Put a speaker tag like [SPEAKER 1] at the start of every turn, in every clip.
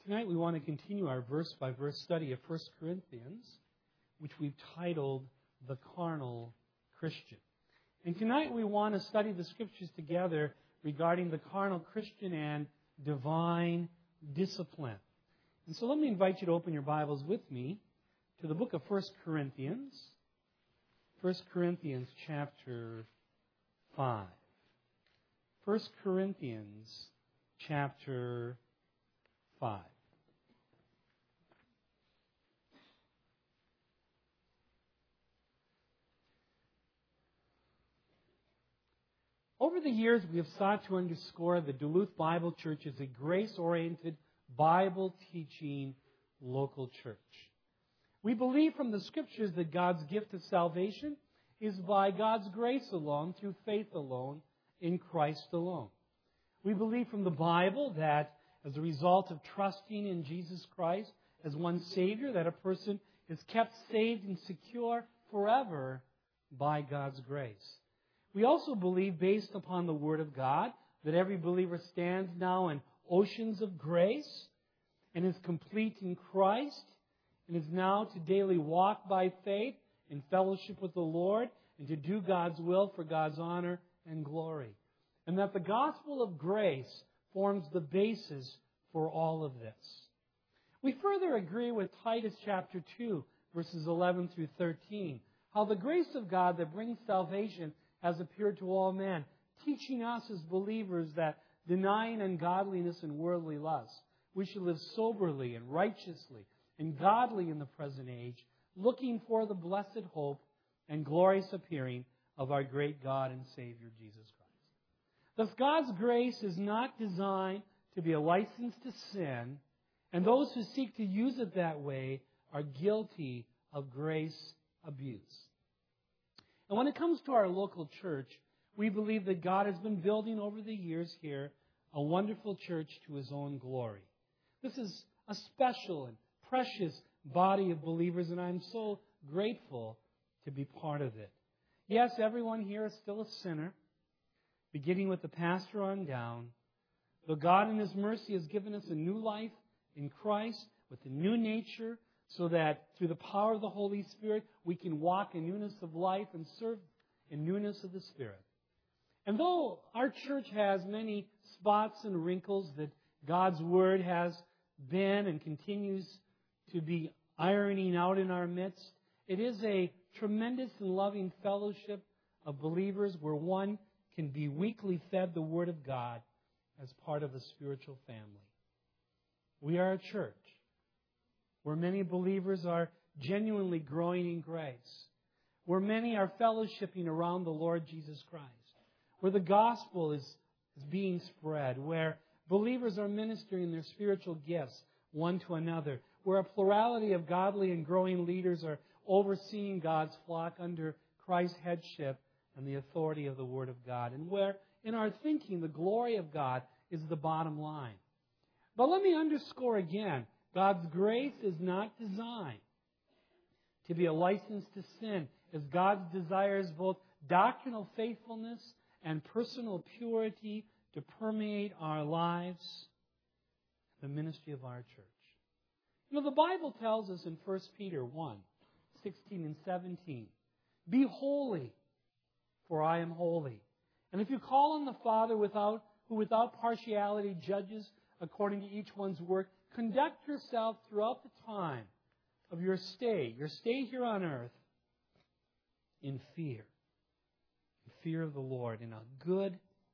[SPEAKER 1] Tonight we want to continue our verse-by-verse study of 1 Corinthians, which we've titled The Carnal Christian. And tonight we want to study the Scriptures together regarding the carnal Christian and divine discipline. And so let me invite you to open your Bibles with me to the book of 1 Corinthians. 1 Corinthians chapter 5. 1 Corinthians chapter 5. Over the years, we have sought to underscore the Duluth Bible Church as a grace-oriented, Bible-teaching local church. We believe from the Scriptures that God's gift of salvation is by God's grace alone, through faith alone, in Christ alone. We believe from the Bible that as a result of trusting in Jesus Christ as one Savior, that a person is kept saved and secure forever by God's grace. We also believe, based upon the Word of God, that every believer stands now in oceans of grace and is complete in Christ and is now to daily walk by faith in fellowship with the Lord and to do God's will for God's honor and glory. And that the gospel of grace forms the basis for all of this. We further agree with Titus chapter 2, verses 11 through 13, how the grace of God that brings salvation has appeared to all men, teaching us as believers that denying ungodliness and worldly lust, we should live soberly and righteously and godly in the present age, looking for the blessed hope and glorious appearing of our great God and Savior, Jesus Christ. Thus, God's grace is not designed to be a license to sin, and those who seek to use it that way are guilty of grace abuse. And when it comes to our local church, we believe that God has been building over the years here a wonderful church to His own glory. This is a special and precious body of believers, and I'm so grateful to be part of it. Yes, everyone here is still a sinner, beginning with the pastor on down. Though God in His mercy has given us a new life in Christ with a new nature, so that through the power of the Holy Spirit, we can walk in newness of life and serve in newness of the Spirit. And though our church has many spots and wrinkles that God's Word has been and continues to be ironing out in our midst, it is a tremendous and loving fellowship of believers where one can be weekly fed the Word of God as part of a spiritual family. We are a church where many believers are genuinely growing in grace, where many are fellowshipping around the Lord Jesus Christ, where the gospel is being spread, where believers are ministering their spiritual gifts one to another, where a plurality of godly and growing leaders are overseeing God's flock under Christ's headship and the authority of the Word of God, and where in our thinking the glory of God is the bottom line. But let me underscore again, God's grace is not designed to be a license to sin, as God's desire is both doctrinal faithfulness and personal purity to permeate our lives, the ministry of our church. You know, the Bible tells us in 1 Peter 1, 16 and 17, "Be holy, for I am holy. And if you call on the Father who without partiality judges according to each one's work, conduct yourself throughout the time of your stay here on earth, in fear of the Lord, in a good,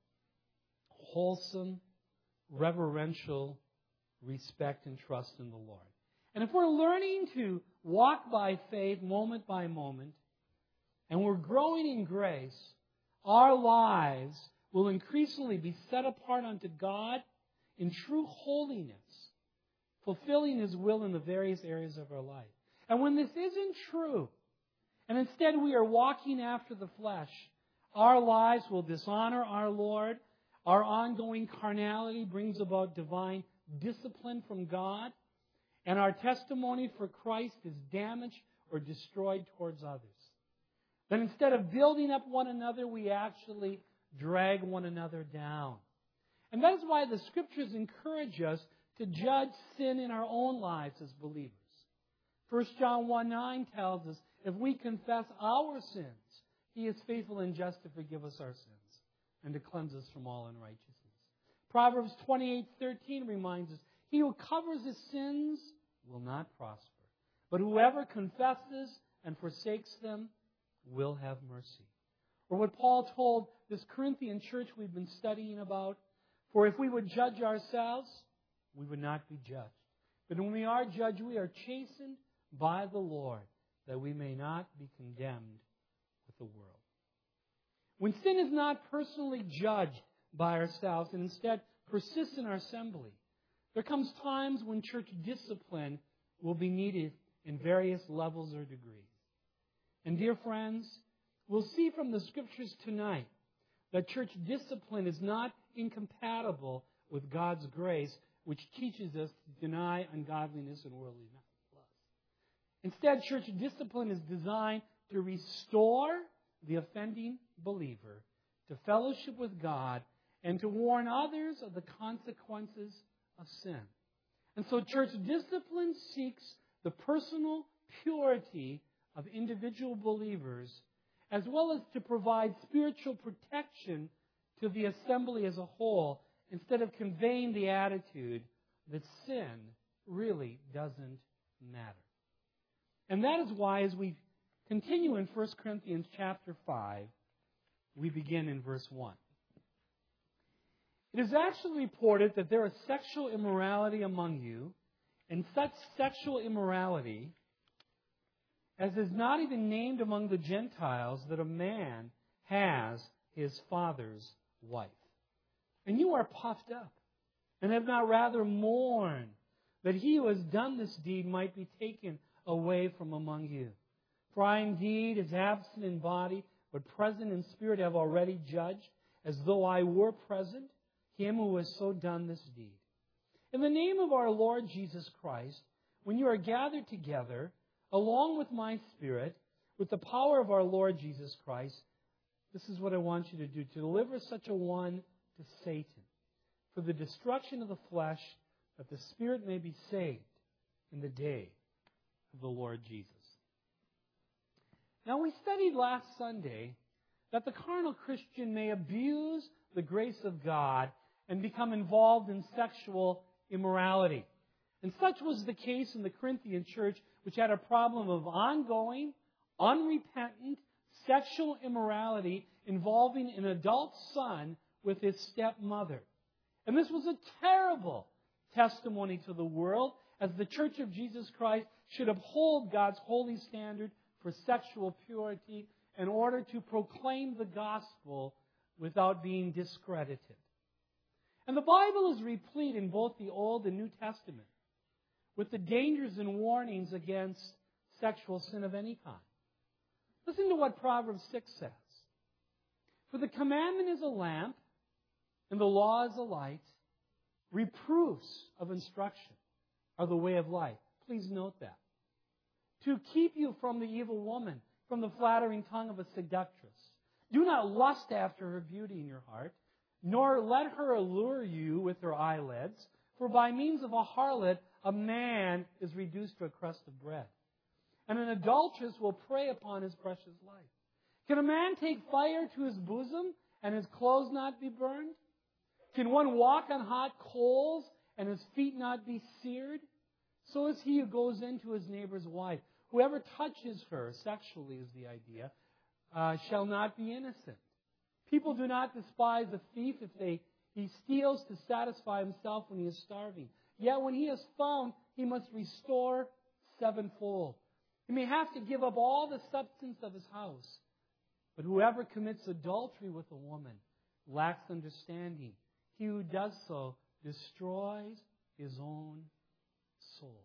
[SPEAKER 1] wholesome, reverential respect and trust in the Lord." And if we're learning to walk by faith moment by moment, and we're growing in grace, our lives will increasingly be set apart unto God in true holiness, fulfilling His will in the various areas of our life. And when this isn't true, and instead we are walking after the flesh, our lives will dishonor our Lord. Our ongoing carnality brings about divine discipline from God, and our testimony for Christ is damaged or destroyed towards others. Then instead of building up one another, we actually drag one another down. And that is why the Scriptures encourage us to judge sin in our own lives as believers. 1 John 1:9 tells us, if we confess our sins, He is faithful and just to forgive us our sins and to cleanse us from all unrighteousness. Proverbs 28:13 reminds us, he who covers his sins will not prosper, but whoever confesses and forsakes them will have mercy. Or what Paul told this Corinthian church we've been studying about, for if we would judge ourselves, we would not be judged. But when we are judged, we are chastened by the Lord, that we may not be condemned with the world. When sin is not personally judged by ourselves and instead persists in our assembly, there comes times when church discipline will be needed in various levels or degrees. And dear friends, we'll see from the Scriptures tonight that church discipline is not incompatible with God's grace, which teaches us to deny ungodliness and worldly lust. Instead, church discipline is designed to restore the offending believer to fellowship with God and to warn others of the consequences of sin. And so church discipline seeks the personal purity of individual believers, as well as to provide spiritual protection to the assembly as a whole, instead of conveying the attitude that sin really doesn't matter. And that is why, as we continue in 1 Corinthians chapter 5, we begin in verse 1. It is actually reported that there is sexual immorality among you, and such sexual immorality as is not even named among the Gentiles, that a man has his father's wife. And you are puffed up, and have not rather mourned that he who has done this deed might be taken away from among you. For I indeed, as absent in body, but present in spirit, have already judged, as though I were present, him who has so done this deed. In the name of our Lord Jesus Christ, when you are gathered together, along with my spirit, with the power of our Lord Jesus Christ, this is what I want you to do, to deliver such a one to Satan, for the destruction of the flesh, that the spirit may be saved in the day of the Lord Jesus. Now, we studied last Sunday that the carnal Christian may abuse the grace of God and become involved in sexual immorality. And such was the case in the Corinthian church, which had a problem of ongoing, unrepentant sexual immorality involving an adult son with his stepmother. And this was a terrible testimony to the world, as the Church of Jesus Christ should uphold God's holy standard for sexual purity in order to proclaim the gospel without being discredited. And the Bible is replete in both the Old and New Testament with the dangers and warnings against sexual sin of any kind. Listen to what Proverbs 6 says. For the commandment is a lamp, and the law is a light. Reproofs of instruction are the way of life. Please note that. To keep you from the evil woman, from the flattering tongue of a seductress. Do not lust after her beauty in your heart, nor let her allure you with her eyelids, for by means of a harlot a man is reduced to a crust of bread, and an adulteress will prey upon his precious life. Can a man take fire to his bosom, and his clothes not be burned? Can one walk on hot coals, and his feet not be seared? So is he who goes into his neighbor's wife. Whoever touches her, sexually is the idea, shall not be innocent. People do not despise a thief if he steals to satisfy himself when he is starving. Yet when he is found, he must restore sevenfold. He may have to give up all the substance of his house. But whoever commits adultery with a woman lacks understanding. He who does so destroys his own soul.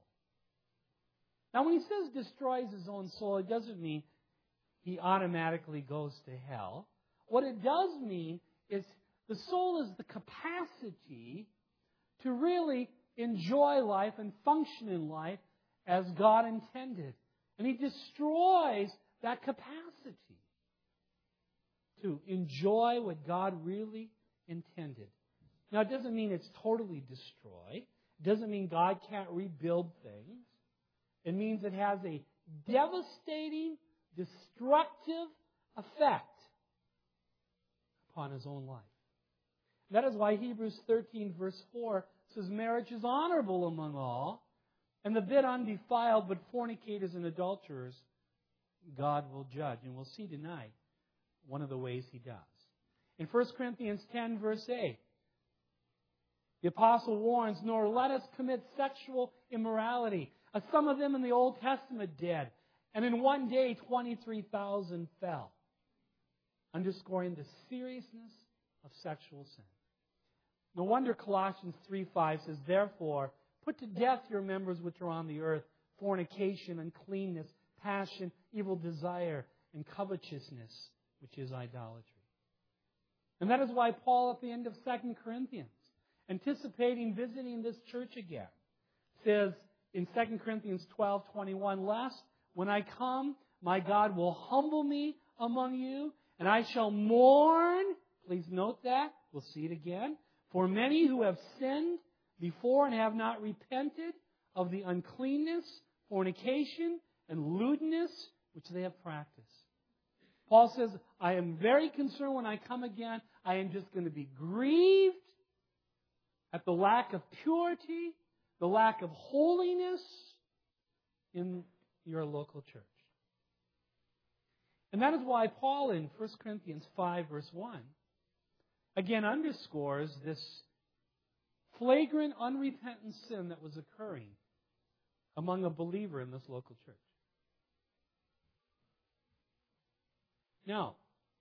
[SPEAKER 1] Now, when he says destroys his own soul, it doesn't mean he automatically goes to hell. What it does mean is the soul is the capacity to really enjoy life and function in life as God intended. And he destroys that capacity to enjoy what God really intended. Now, it doesn't mean it's totally destroyed. doesn't mean God can't rebuild things. It means it has a devastating, destructive effect upon his own life. That is why Hebrews 13, verse 4 says, marriage is honorable among all, and the bit undefiled, but fornicators and adulterers God will judge. And we'll see tonight one of the ways He does. In 1 Corinthians 10, verse 8, the apostle warns, nor let us commit sexual immorality, as some of them in the Old Testament did. And in one day, 23,000 fell, underscoring the seriousness of sexual sin. No wonder Colossians 3:5 says, therefore, put to death your members which are on the earth, fornication, uncleanness, passion, evil desire, and covetousness, which is idolatry. And that is why Paul, at the end of 2 Corinthians, anticipating visiting this church again, says in 2 Corinthians 12:21, lest when I come, my God will humble me among you, and I shall mourn. Please note that. We'll see it again. For many who have sinned before and have not repented of the uncleanness, fornication, and lewdness which they have practiced. Paul says, I am very concerned when I come again. I am just going to be grieved at the lack of purity, the lack of holiness in your local church. And that is why Paul in 1 Corinthians 5, verse 1, again underscores this flagrant, unrepentant sin that was occurring among a believer in this local church. Now,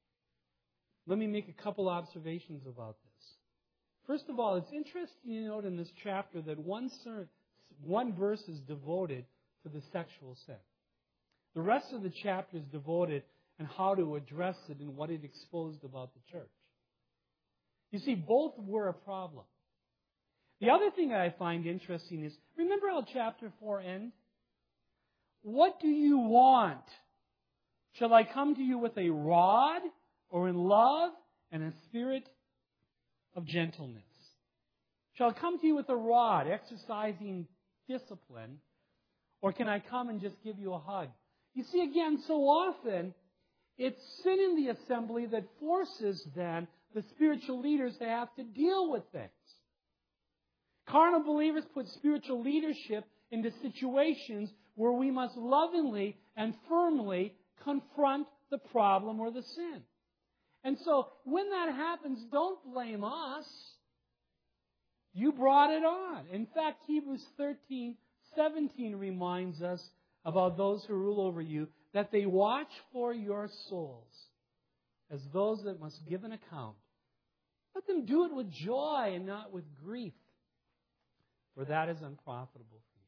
[SPEAKER 1] let me make a couple observations about this. First of all, it's interesting to note in this chapter that one verse is devoted to the sexual sin. The rest of the chapter is devoted on how to address it and what it exposed about the church. You see, both were a problem. The other thing I find interesting is, remember how chapter 4 ends? What do you want? Shall I come to you with a rod, or in love and a spirit of gentleness? Shall I come to you with a rod, exercising discipline, or can I come and just give you a hug? You see, again, so often, it's sin in the assembly that forces then the spiritual leaders to have to deal with things. Carnal believers put spiritual leadership into situations where we must lovingly and firmly confront the problem or the sin. And so, when that happens, don't blame us. You brought it on. In fact, Hebrews 13:17 reminds us about those who rule over you, that they watch for your souls as those that must give an account. Let them do it with joy and not with grief, for that is unprofitable for you.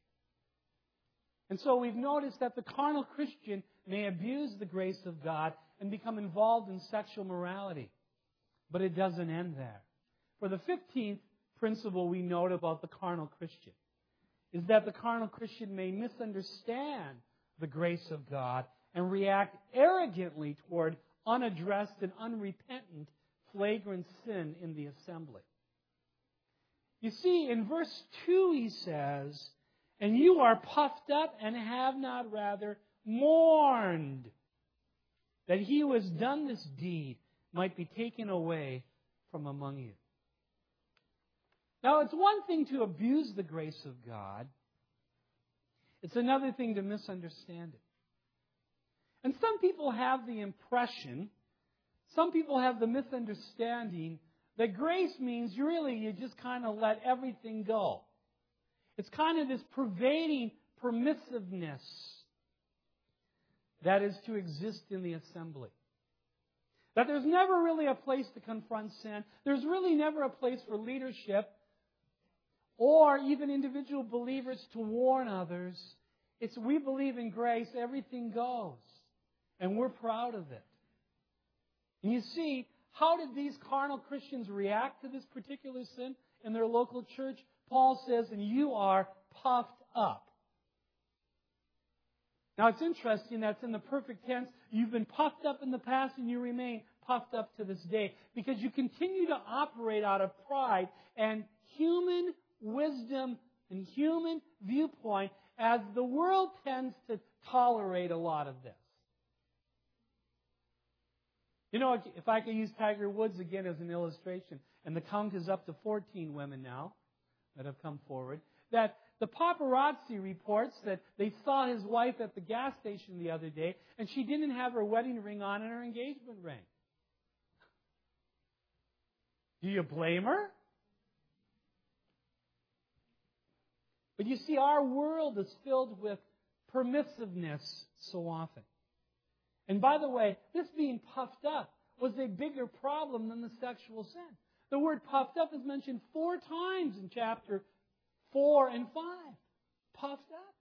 [SPEAKER 1] And so we've noticed that the carnal Christian may abuse the grace of God and become involved in sexual morality. But it doesn't end there. For the 15th principle we note about the carnal Christian is that the carnal Christian may misunderstand the grace of God and react arrogantly toward unaddressed and unrepentant flagrant sin in the assembly. You see, in verse 2 he says, and you are puffed up and have not rather mourned, that he who has done this deed might be taken away from among you. Now, it's one thing to abuse the grace of God. It's another thing to misunderstand it. And some people have the impression, some people have the misunderstanding that grace means really you just kind of let everything go. It's kind of this pervading permissiveness that is to exist in the assembly. That there's never really a place to confront sin. There's really never a place for leadership or even individual believers to warn others. It's we believe in grace, everything goes. And we're proud of it. And you see, how did these carnal Christians react to this particular sin in their local church? Paul says, and you are puffed up. Now it's interesting that's in the perfect tense. You've been puffed up in the past and you remain puffed up to this day because you continue to operate out of pride and human wisdom and human viewpoint, as the world tends to tolerate a lot of this. You know, if I could use Tiger Woods again as an illustration, and the count is up to 14 women now that have come forward, that the paparazzi reports that they saw his wife at the gas station the other day, and she didn't have her wedding ring on and her engagement ring. Do you blame her? But you see, our world is filled with permissiveness so often. And by the way, this being puffed up was a bigger problem than the sexual sin. The word puffed up is mentioned 4 times in chapter 4 and 5. Puffed up.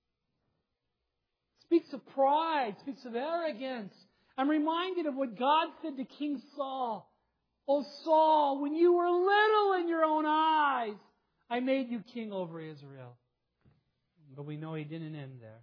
[SPEAKER 1] Speaks of pride, speaks of arrogance. I'm reminded of what God said to King Saul. "O Saul, when you were little in your own eyes, I made you king over Israel." But we know he didn't end there.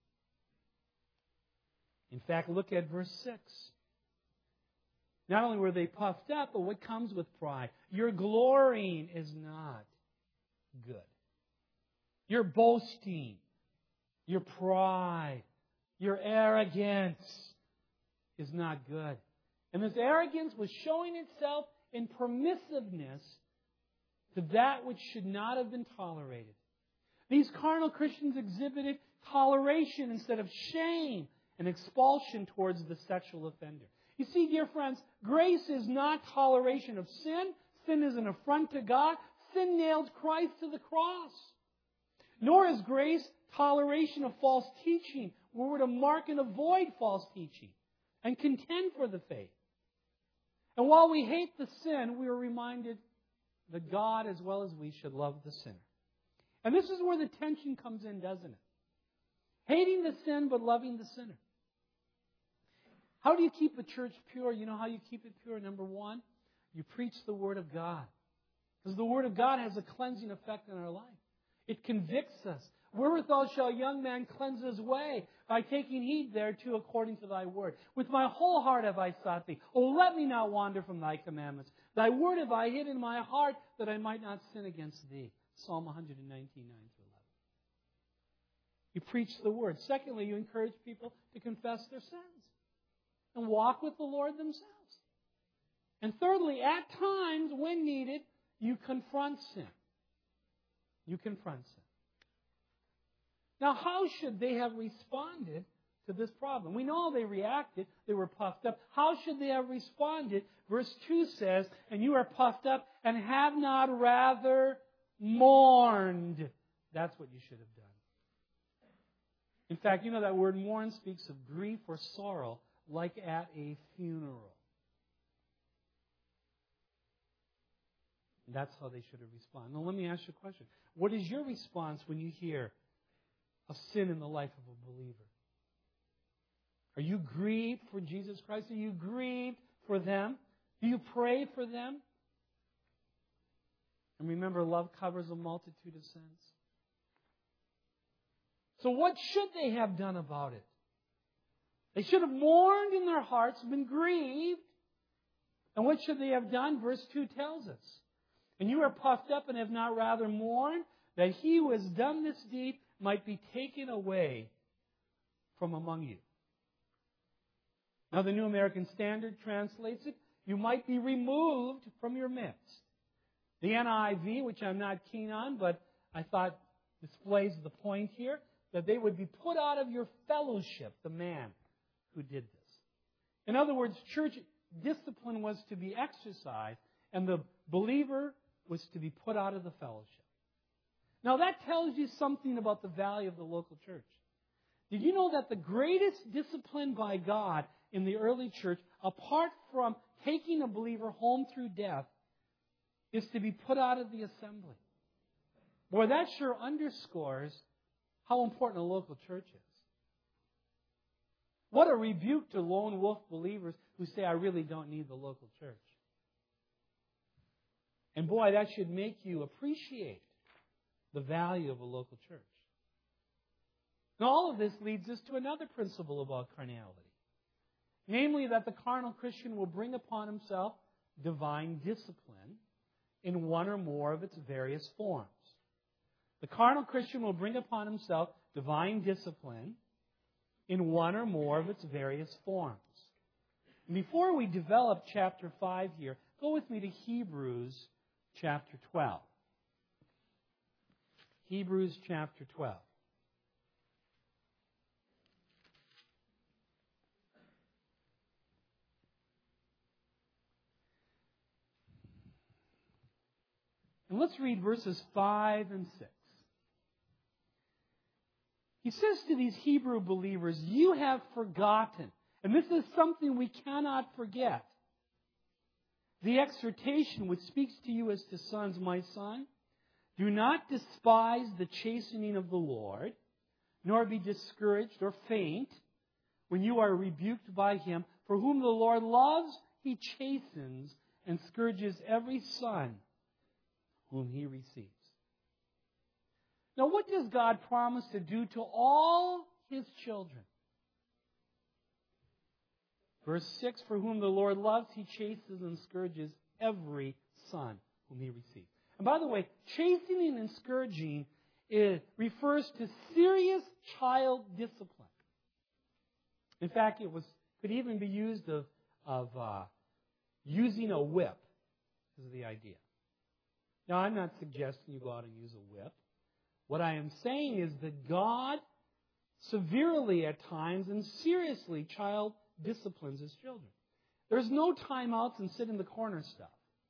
[SPEAKER 1] In fact, look at verse 6. Not only were they puffed up, but what comes with pride? Your glorying is not good. Your boasting, your pride, your arrogance is not good. And this arrogance was showing itself in permissiveness to that which should not have been tolerated. These carnal Christians exhibited toleration instead of shame and expulsion towards the sexual offender. You see, dear friends, grace is not toleration of sin. Sin is an affront to God. Sin nailed Christ to the cross. Nor is grace toleration of false teaching, where we're to mark and avoid false teaching and contend for the faith. And while we hate the sin, we are reminded that God, as well as we, should love the sinner. And this is where the tension comes in, doesn't it? Hating the sin, but loving the sinner. How do you keep a church pure? You know how you keep it pure? Number 1, you preach the Word of God. Because the Word of God has a cleansing effect in our life. It convicts us. Wherewithal shall a young man cleanse his way? By taking heed thereto according to thy word. With my whole heart have I sought thee. O let me not wander from thy commandments. Thy word have I hid in my heart, that I might not sin against thee. Psalm 119, 9-11. You preach the word. Secondly, you encourage people to confess their sins and walk with the Lord themselves. And thirdly, at times, when needed, you confront sin. You confront sin. Now, how should they have responded to this problem? We know they reacted. They were puffed up. How should they have responded? Verse 2 says, "And you are puffed up and have not rather mourned." That's what you should have done. In fact, you know that word mourn speaks of grief or sorrow, like at a funeral. That's how they should have responded. Now, let me ask you a question. What is your response when you hear of sin in the life of a believer? Are you grieved for Jesus Christ? Are you grieved for them? Do you pray for them? And remember, love covers a multitude of sins. So what should they have done about it? They should have mourned in their hearts, been grieved. And what should they have done? Verse 2 tells us. "And you are puffed up and have not rather mourned, that he who has done this deed might be taken away from among you." Now, the New American Standard translates it, "You might be removed from your midst." The NIV, which I'm not keen on, but I thought displays the point here, that they would be put out of your fellowship, the man who did this. In other words, church discipline was to be exercised, and the believer was to be put out of the fellowship. Now that tells you something about the value of the local church. Did you know that the greatest discipline by God in the early church, apart from taking a believer home through death, is to be put out of the assembly? Boy, that sure underscores how important a local church is. What a rebuke to lone wolf believers who say, "I really don't need the local church." And boy, that should make you appreciate the value of a local church. Now, all of this leads us to another principle about carnality. Namely, that the carnal Christian will bring upon himself divine discipline in one or more of its various forms. The carnal Christian will bring upon himself divine discipline in one or more of its various forms. And before we develop chapter 5 here, go with me to Hebrews chapter 12. Hebrews chapter 12. And let's read verses 5 and 6. He says to these Hebrew believers, you have forgotten, and this is something we cannot forget, the exhortation which speaks to you as to sons, my son, do not despise the chastening of the Lord, nor be discouraged or faint when you are rebuked by Him. For whom the Lord loves, He chastens and scourges every son whom He receives. Now, what does God promise to do to all His children? Verse 6, for whom the Lord loves, He chastens and scourges every son whom He receives. And by the way, chastening and scourging refers to serious child discipline. In fact, could even be used of using a whip. This is the idea. Now, I'm not suggesting you go out and use a whip. What I am saying is that God severely at times and seriously child disciplines His children. There's no timeouts and sit in the corner stuff.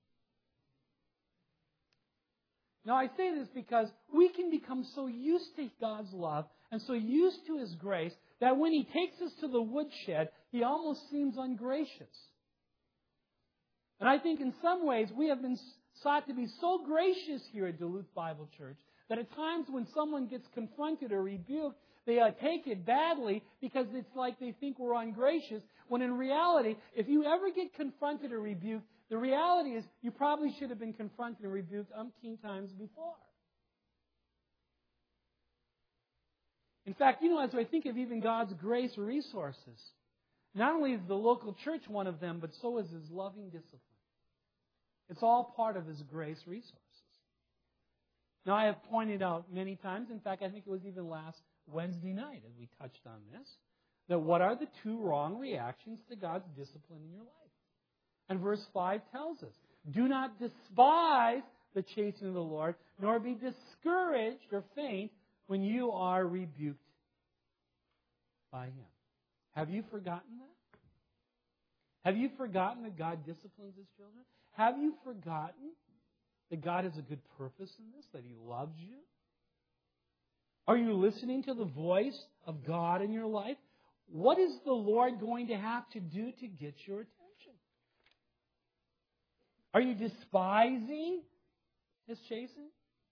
[SPEAKER 1] Now, I say this because we can become so used to God's love and so used to His grace that when He takes us to the woodshed, He almost seems ungracious. And I think in some ways we have been sought to be so gracious here at Duluth Bible Church that at times when someone gets confronted or rebuked, they take it badly because it's like they think we're ungracious, when in reality, if you ever get confronted or rebuked, the reality is you probably should have been confronted and rebuked umpteen times before. In fact, as I think of even God's grace resources, not only is the local church one of them, but so is His loving discipline. It's all part of His grace resources. Now, I have pointed out many times, in fact, I think it was even last Wednesday night as we touched on this, that what are the two wrong reactions to God's discipline in your life? And verse 5 tells us, do not despise the chastening of the Lord, nor be discouraged or faint when you are rebuked by Him. Have you forgotten that? Have you forgotten that God disciplines His children? Have you forgotten that God has a good purpose in this, that He loves you? Are you listening to the voice of God in your life? What is the Lord going to have to do to get your attention? Are you despising His chastening?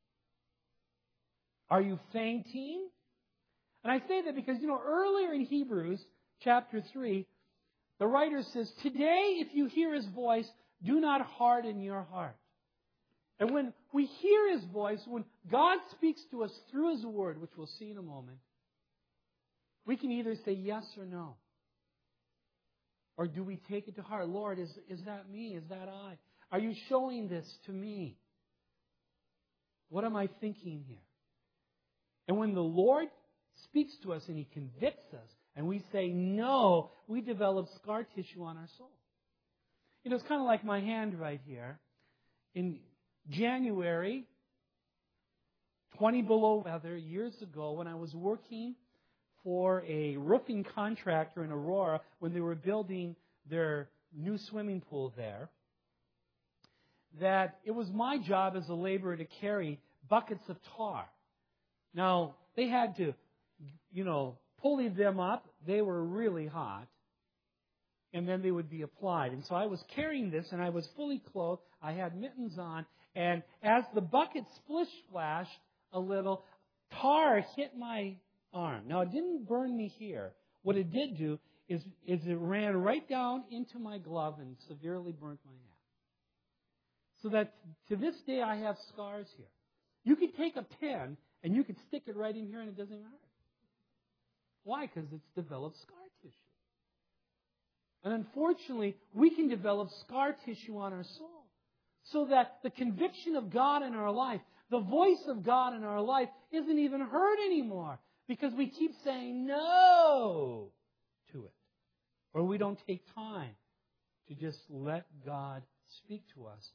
[SPEAKER 1] Are you fainting? And I say that because, earlier in Hebrews chapter 3, the writer says, today if you hear His voice, do not harden your heart. And when we hear His voice, when God speaks to us through His Word, which we'll see in a moment, we can either say yes or no. Or do we take it to heart? Lord, is that me? Is that I? Are you showing this to me? What am I thinking here? And when the Lord speaks to us and He convicts us and we say no, we develop scar tissue on our soul. It's kind of like my hand right here. In January, 20 below weather, years ago, when I was working for a roofing contractor in Aurora when they were building their new swimming pool there, that it was my job as a laborer to carry buckets of tar. Now, they had to, pulley them up. They were really hot. And then they would be applied. And so I was carrying this, and I was fully clothed. I had mittens on. And as the bucket splish-splashed a little, tar hit my arm. Now, it didn't burn me here. What it did do is it ran right down into my glove and severely burnt my hand. So that to this day I have scars here. You could take a pen and you could stick it right in here and it doesn't even hurt. Why? Because it's developed scar tissue. And unfortunately, we can develop scar tissue on our soul. So that the conviction of God in our life, the voice of God in our life isn't even heard anymore because we keep saying no to it. Or we don't take time to just let God speak to us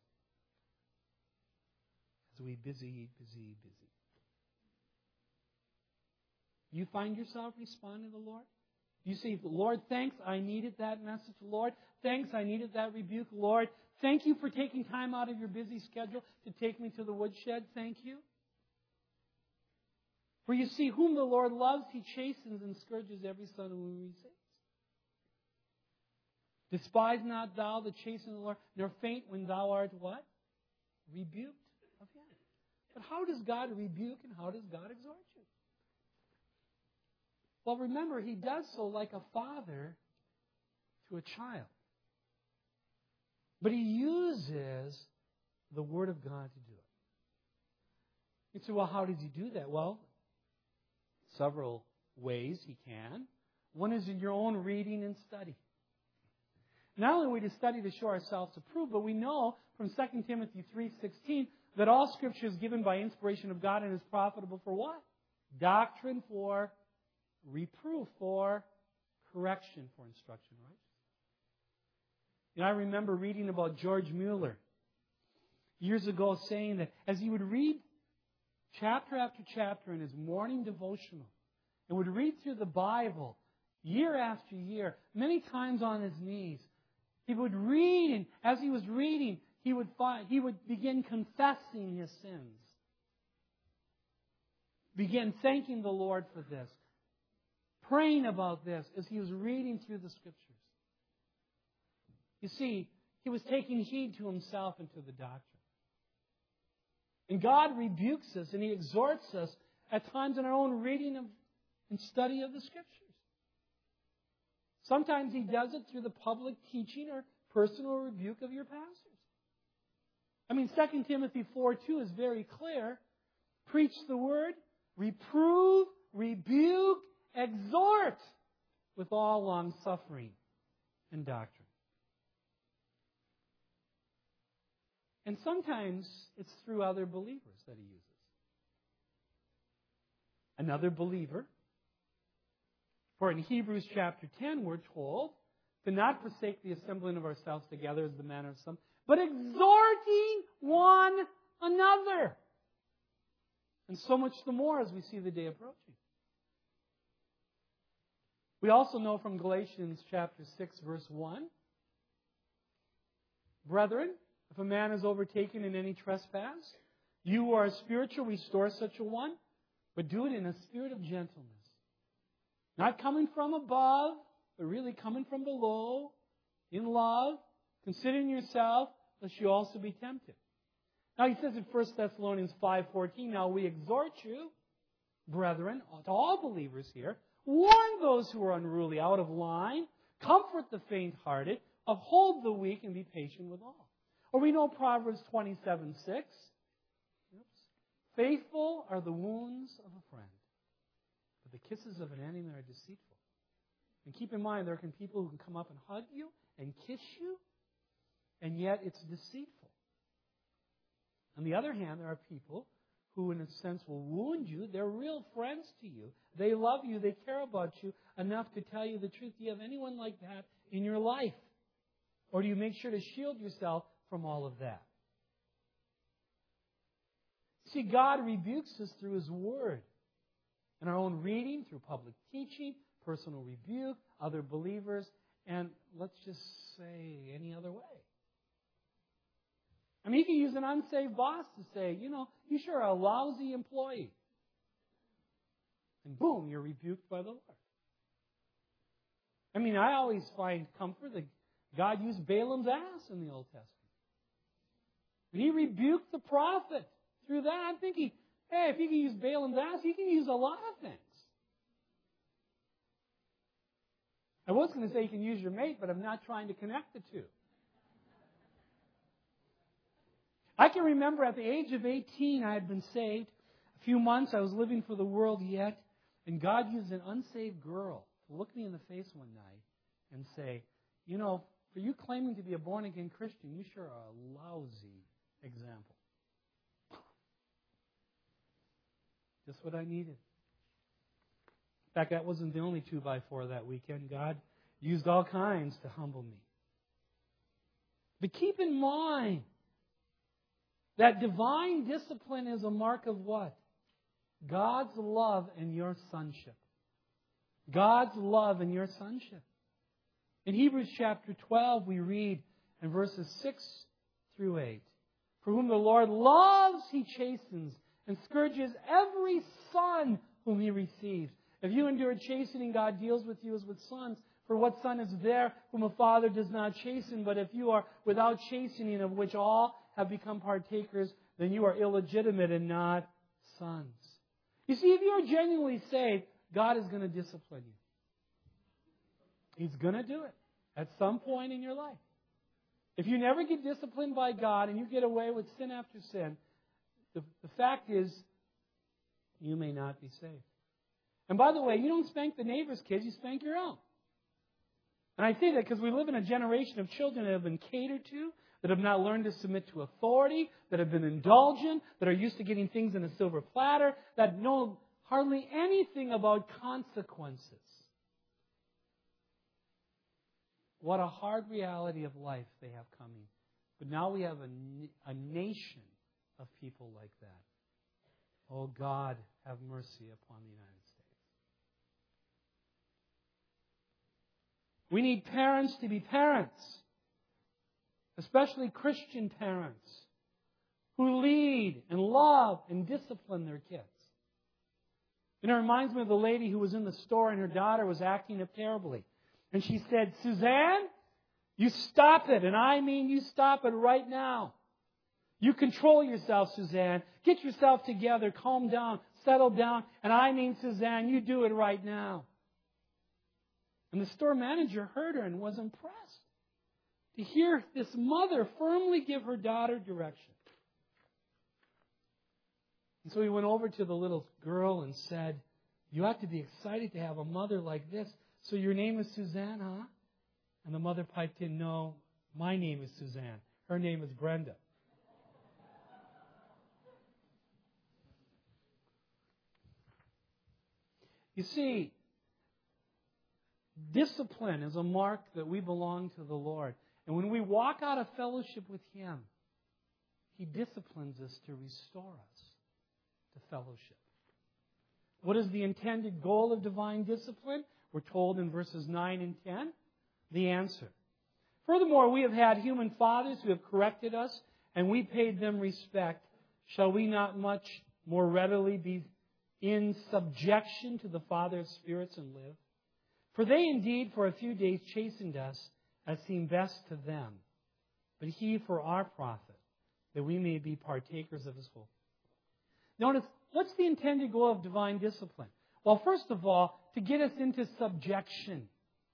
[SPEAKER 1] as we busy. You find yourself responding to the Lord? You say, Lord, thanks, I needed that message. Lord, thanks, I needed that rebuke. Lord, thank you for taking time out of your busy schedule to take me to the woodshed. Thank you. For you see, whom the Lord loves, He chastens and scourges every son whom He saves. Despise not thou the chastening of the Lord, nor faint when thou art what? Rebuked of Him. But how does God rebuke and how does God exhort you? Well, remember, He does so like a father to a child. But He uses the Word of God to do it. You say, well, how does He do that? Well, several ways He can. One is in your own reading and study. Not only are we to study to show ourselves approved, but we know from 2 Timothy 3:16 that all Scripture is given by inspiration of God and is profitable for what? Doctrine, for reproof, for correction, for instruction, right? You know, I remember reading about George Mueller years ago saying that as he would read chapter after chapter in his morning devotional and would read through the Bible year after year, many times on his knees, he would read, and as he was reading, he would begin confessing his sins. Begin thanking the Lord for this. Praying about this as he was reading through the Scriptures. You see, he was taking heed to himself and to the doctrine. And God rebukes us and He exhorts us at times in our own reading and study of the Scriptures. Sometimes He does it through the public teaching or personal rebuke of your pastors. I mean, 2 Timothy 4:2 is very clear. Preach the Word, reprove, rebuke, exhort with all long-suffering and doctrine. And sometimes it's through other believers that He uses. Another believer. For in Hebrews chapter 10, we're told to not forsake the assembling of ourselves together as the manner of some, but exhorting one another. And so much the more as we see the day approaching. We also know from Galatians chapter 6, verse 1, Brethren, if a man is overtaken in any trespass, you who are spiritual, restore such a one, but do it in a spirit of gentleness. Not coming from above, but really coming from below, in love, considering yourself, lest you also be tempted. Now he says in 1 Thessalonians 5:14, now we exhort you, brethren, to all believers here, warn those who are unruly, out of line, comfort the faint-hearted, uphold the weak, and be patient with all. Or we know Proverbs 27:6. Faithful are the wounds of a friend, but the kisses of an enemy are deceitful. And keep in mind, there can people who can come up and hug you and kiss you, and yet it's deceitful. On the other hand, there are people who, in a sense, will wound you. They're real friends to you. They love you. They care about you enough to tell you the truth. Do you have anyone like that in your life? Or do you make sure to shield yourself from all of that? See, God rebukes us through His Word. In our own reading, through public teaching, personal rebuke, other believers, and let's just say any other way. I mean, He can use an unsaved boss to say, you know, you sure are a lousy employee. And boom, you're rebuked by the Lord. I mean, I always find comfort that God used Balaam's ass in the Old Testament. And He rebuked the prophet through that. I'm thinking, hey, if He can use Balaam's ass, He can use a lot of things. I was going to say He can use your mate, but I'm not trying to connect the two. I can remember at the age of 18, I had been saved. A few months, I was living for the world yet, and God used an unsaved girl to look me in the face one night and say, you know, for you claiming to be a born-again Christian, you sure are a lousy example. Just what I needed. In fact, that wasn't the only 2x4 that weekend. God used all kinds to humble me. But keep in mind that divine discipline is a mark of what? God's love and your sonship. God's love and your sonship. In Hebrews chapter 12, we read in verses 6 through 8, "For whom the Lord loves, He chastens, and scourges every son whom He receives." If you endure chastening, God deals with you as with sons. For what son is there whom a father does not chasten? But if you are without chastening, of which all have become partakers, then you are illegitimate and not sons. You see, if you are genuinely saved, God is going to discipline you. He's going to do it at some point in your life. If you never get disciplined by God and you get away with sin after sin, the fact is, you may not be saved. And by the way, you don't spank the neighbor's kids, you spank your own. And I say that because we live in a generation of children that have been catered to, that have not learned to submit to authority, that have been indulgent, that are used to getting things in a silver platter, that know hardly anything about consequences. What a hard reality of life they have coming. But now we have a nation of people like that. Oh God, have mercy upon the United States. We need parents to be parents, especially Christian parents, who lead and love and discipline their kids. And it reminds me of the lady who was in the store and her daughter was acting up terribly. And she said, "Suzanne, you stop it. And I mean you stop it right now. You control yourself, Suzanne. Get yourself together. Calm down. Settle down. And I mean, Suzanne, you do it right now." And the store manager heard her and was impressed to hear this mother firmly give her daughter direction. And so he went over to the little girl and said, "You ought to be excited to have a mother like this. So your name is Suzanne, huh?" And the mother piped in, "No, my name is Suzanne. Her name is Brenda." You see, discipline is a mark that we belong to the Lord. And when we walk out of fellowship with Him, He disciplines us to restore us to fellowship. What is the intended goal of divine discipline? We're told in verses 9 and 10. The answer. "Furthermore, we have had human fathers who have corrected us, and we paid them respect. Shall we not much more readily be in subjection to the Father of spirits and live? For they indeed for a few days chastened us as seemed best to them, but He for our profit, that we may be partakers of His hope." Notice, what's the intended goal of divine discipline? Well, first of all, to get us into subjection.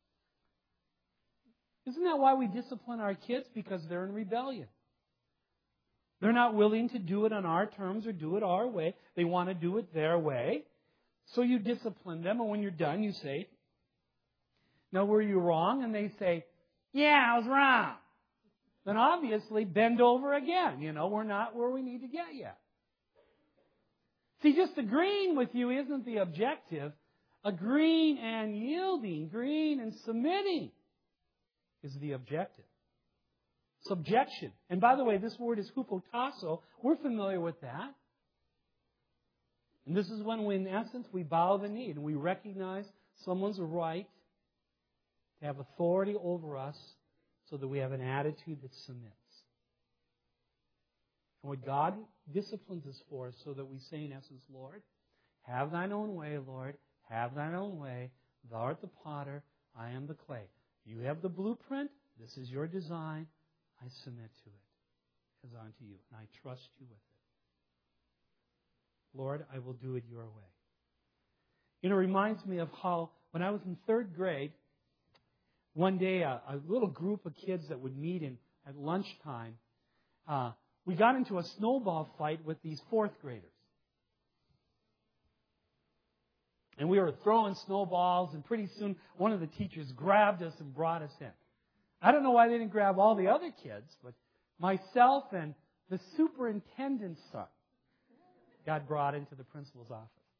[SPEAKER 1] Isn't that why we discipline our kids? Because they're in rebellion. They're not willing to do it on our terms or do it our way. They want to do it their way. So you discipline them, and when you're done, you say, "Now, were you wrong?" And they say, "Yeah, I was wrong." Then obviously, bend over again. We're not where we need to get yet. See, just agreeing with you isn't the objective. Agreeing and yielding, agreeing and submitting is the objective. Subjection. And by the way, this word is hupotasso. We're familiar with that. And this is when, in essence, we bow the knee and we recognize someone's right to have authority over us so that we have an attitude that submits. And what God disciplines us for is so that we say, in essence, "Lord, have Thine own way, Lord. Have Thine own way. Thou art the potter. I am the clay. You have the blueprint. This is your design. I submit to it as unto you, and I trust you with it. Lord, I will do it your way." It reminds me of how, when I was in 3rd grade, one day a little group of kids that would meet at lunchtime, we got into a snowball fight with these 4th graders. And we were throwing snowballs, and pretty soon one of the teachers grabbed us and brought us in. I don't know why they didn't grab all the other kids, but myself and the superintendent's son got brought into the principal's office.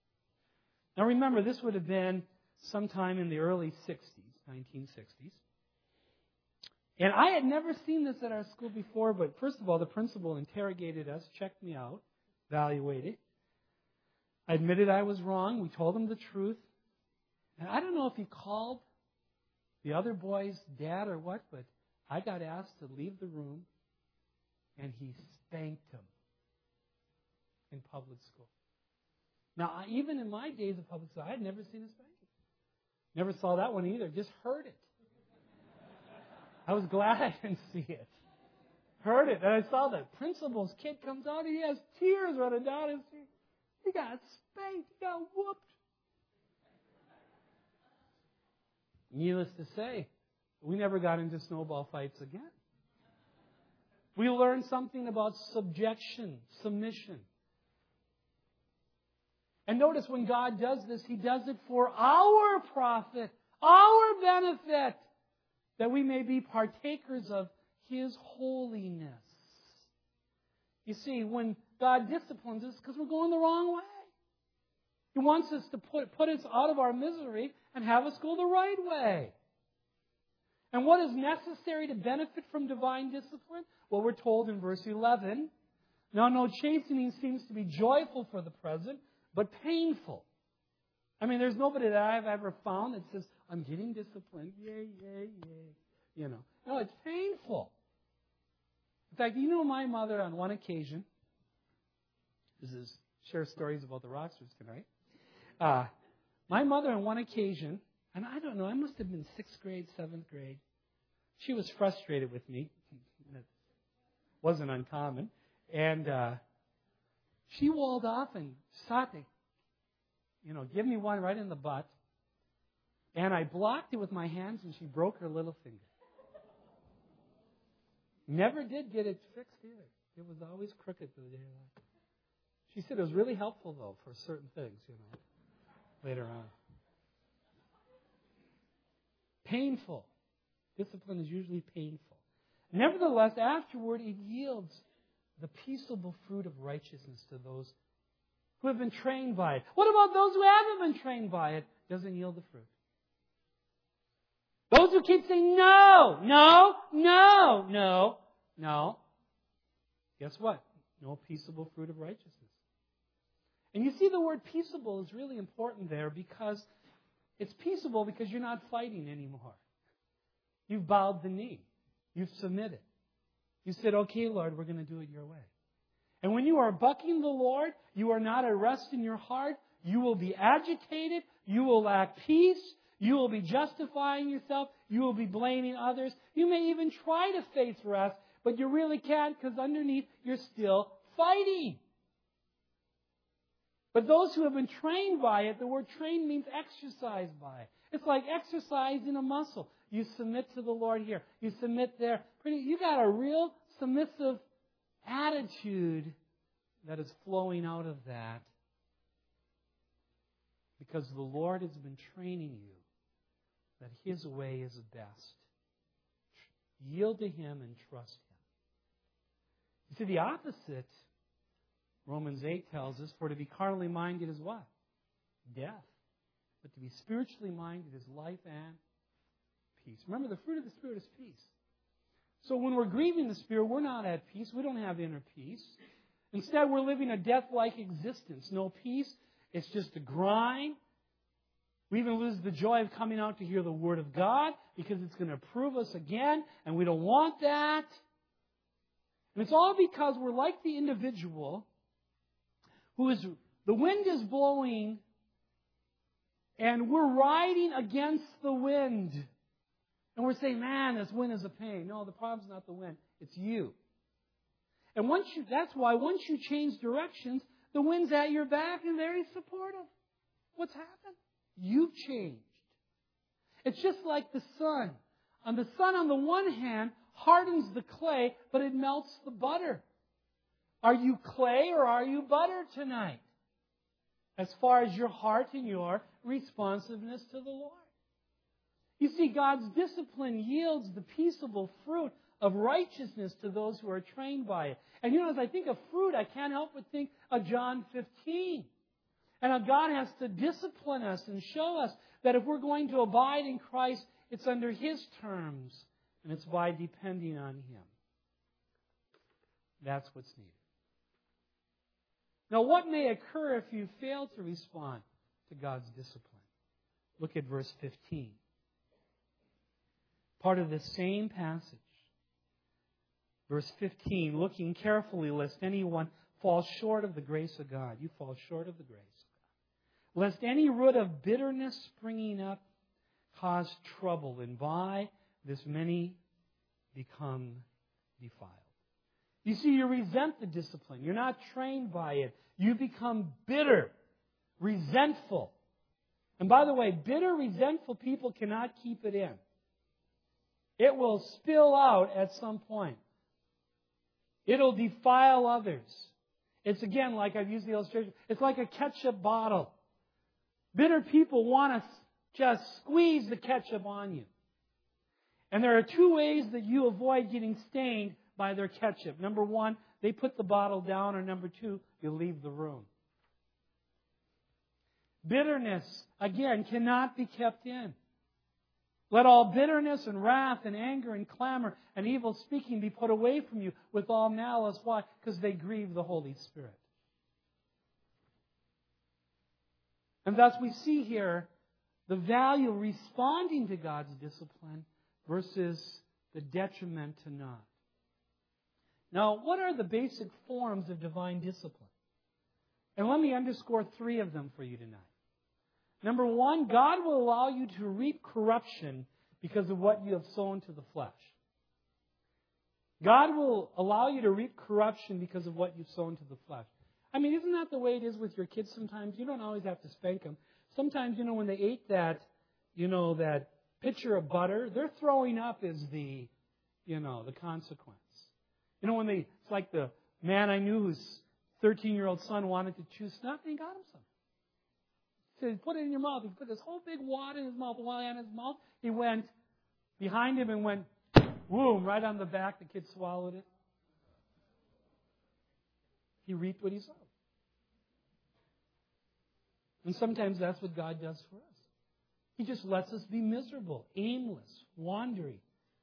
[SPEAKER 1] Now remember, this would have been sometime in the early 1960s. And I had never seen this at our school before, but first of all, the principal interrogated us, checked me out, evaluated. I admitted I was wrong. We told him the truth. And I don't know if he called the other boy's dad or what, but I got asked to leave the room, and he spanked him in public school. Now, even in my days of public school, I had never seen a spanking. Never saw that one either. Just heard it. I was glad I didn't see it. Heard it. And I saw the principal's kid comes out, and he has tears running down his face. He got spanked. He got whooped. Needless to say, we never got into snowball fights again. We learned something about subjection, submission. And notice when God does this, He does it for our profit, our benefit, that we may be partakers of His holiness. You see, when God disciplines us, because we're going the wrong way. He wants us to put us out of our misery and have us go the right way. And what is necessary to benefit from divine discipline? Well, we're told in verse 11, now no chastening seems to be joyful for the present, but painful. I mean, there's nobody that I've ever found that says, I'm getting disciplined. Yay, yay, yay. No, it's painful. In fact, my mother on one occasion, share stories about the Rocksters tonight. My mother on one occasion, and I don't know, I must have been 6th grade, 7th grade. She was frustrated with me. It wasn't uncommon. And she walled off and sought to, give me one right in the butt. And I blocked it with my hands, and she broke her little finger. Never did get it fixed either. It was always crooked to the day of life. She said it was really helpful, though, for certain things, later on. Painful. Discipline is usually painful. Nevertheless, afterward, it yields the peaceable fruit of righteousness to those who have been trained by it. What about those who haven't been trained by it? Doesn't yield the fruit. Those who keep saying, no, no, no, no, no. Guess what? No peaceable fruit of righteousness. And you see the word peaceable is really important there because it's peaceable because you're not fighting anymore. You've bowed the knee. You've submitted. You said, okay, Lord, we're going to do it your way. And when you are bucking the Lord, you are not at rest in your heart. You will be agitated. You will lack peace. You will be justifying yourself. You will be blaming others. You may even try to face rest, but you really can't because underneath you're still fighting. But those who have been trained by it, the word trained means exercised by it. It's like exercising a muscle. You submit to the Lord here. You submit there. You got a real submissive attitude that is flowing out of that because the Lord has been training you that His way is best. Yield to Him and trust Him. You see, the opposite, Romans 8 tells us, for to be carnally minded is what? Death. But to be spiritually minded is life and peace. Remember, the fruit of the Spirit is peace. So when we're grieving the Spirit, we're not at peace. We don't have inner peace. Instead, we're living a death-like existence. No peace. It's just a grind. We even lose the joy of coming out to hear the Word of God because it's going to prove us again, and we don't want that. And it's all because we're like the individual who is, the wind is blowing, and we're riding against the wind. And we're saying, man, this wind is a pain. No, the problem's not the wind. It's you. And that's why once you change directions, the wind's at your back and very supportive. What's happened? You've changed. It's just like the sun. And the sun, on the one hand, hardens the clay, but it melts the butter. Are you clay or are you butter tonight? As far as your heart and your responsiveness to the Lord. You see, God's discipline yields the peaceable fruit of righteousness to those who are trained by it. And as I think of fruit, I can't help but think of John 15. And God has to discipline us and show us that if we're going to abide in Christ, it's under His terms, and it's by depending on Him. That's what's needed. Now, what may occur if you fail to respond to God's discipline? Look at verse 15. Part of the same passage. Verse 15, looking carefully lest anyone fall short of the grace of God. You fall short of the grace of God. Lest any root of bitterness springing up cause trouble, and by this many become defiled. You see, you resent the discipline. You're not trained by it. You become bitter, resentful. And by the way, bitter, resentful people cannot keep it in. It will spill out at some point. It'll defile others. It's again, like I've used the illustration, it's like a ketchup bottle. Bitter people want to just squeeze the ketchup on you. And there are two ways that you avoid getting stained by their ketchup. Number one, they put the bottle down, or number two, you leave the room. Bitterness, again, cannot be kept in. Let all bitterness and wrath and anger and clamor and evil speaking be put away from you with all malice. Why? Because they grieve the Holy Spirit. And thus we see here the value of responding to God's discipline versus the detriment to not. Now, what are the basic forms of divine discipline? And let me underscore three of them for you tonight. Number one, God will allow you to reap corruption because of what you have sown to the flesh. God will allow you to reap corruption because of what you've sown to the flesh. I mean, isn't that the way it is with your kids sometimes? You don't always have to spank them. Sometimes, when they ate that pitcher of butter, their throwing up is the consequence. It's like the man I knew whose 13-year-old son wanted to chew snuff, and he got him some. He said, put it in your mouth. He put this whole big wad in his mouth. While he had his mouth, he went behind him and went, boom, right on the back. The kid swallowed it. He reaped what he sowed. And sometimes that's what God does for us. He just lets us be miserable, aimless, wandering.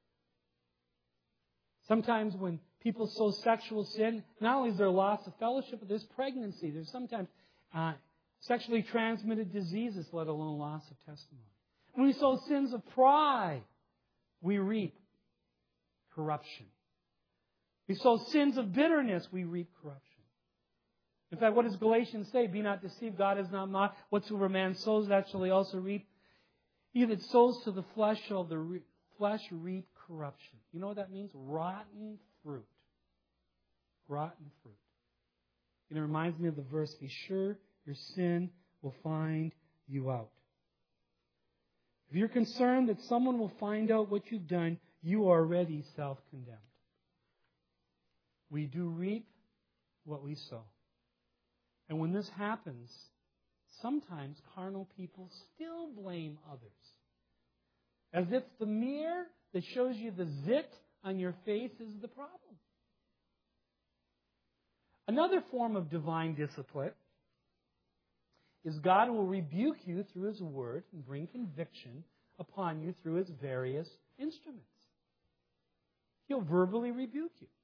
[SPEAKER 1] Sometimes when people sow sexual sin, not only is there loss of fellowship, but there's pregnancy. There's sometimes sexually transmitted diseases, let alone loss of testimony. When we sow sins of pride, we reap corruption. We sow sins of bitterness, we reap corruption. In fact, what does Galatians say? Be not deceived, God is not mocked. Whatsoever man sows, that shall he also reap. He that sows to the flesh shall the flesh reap corruption. You know what that means? Rotten fruit. Rotten fruit. It reminds me of the verse, be sure your sin will find you out. If you're concerned that someone will find out what you've done, you are already self-condemned. We do reap what we sow. And when this happens, sometimes carnal people still blame others. As if the mirror that shows you the zit on your face is the problem. Another form of divine discipline is God will rebuke you through His Word and bring conviction upon you through His various instruments. He'll verbally rebuke you.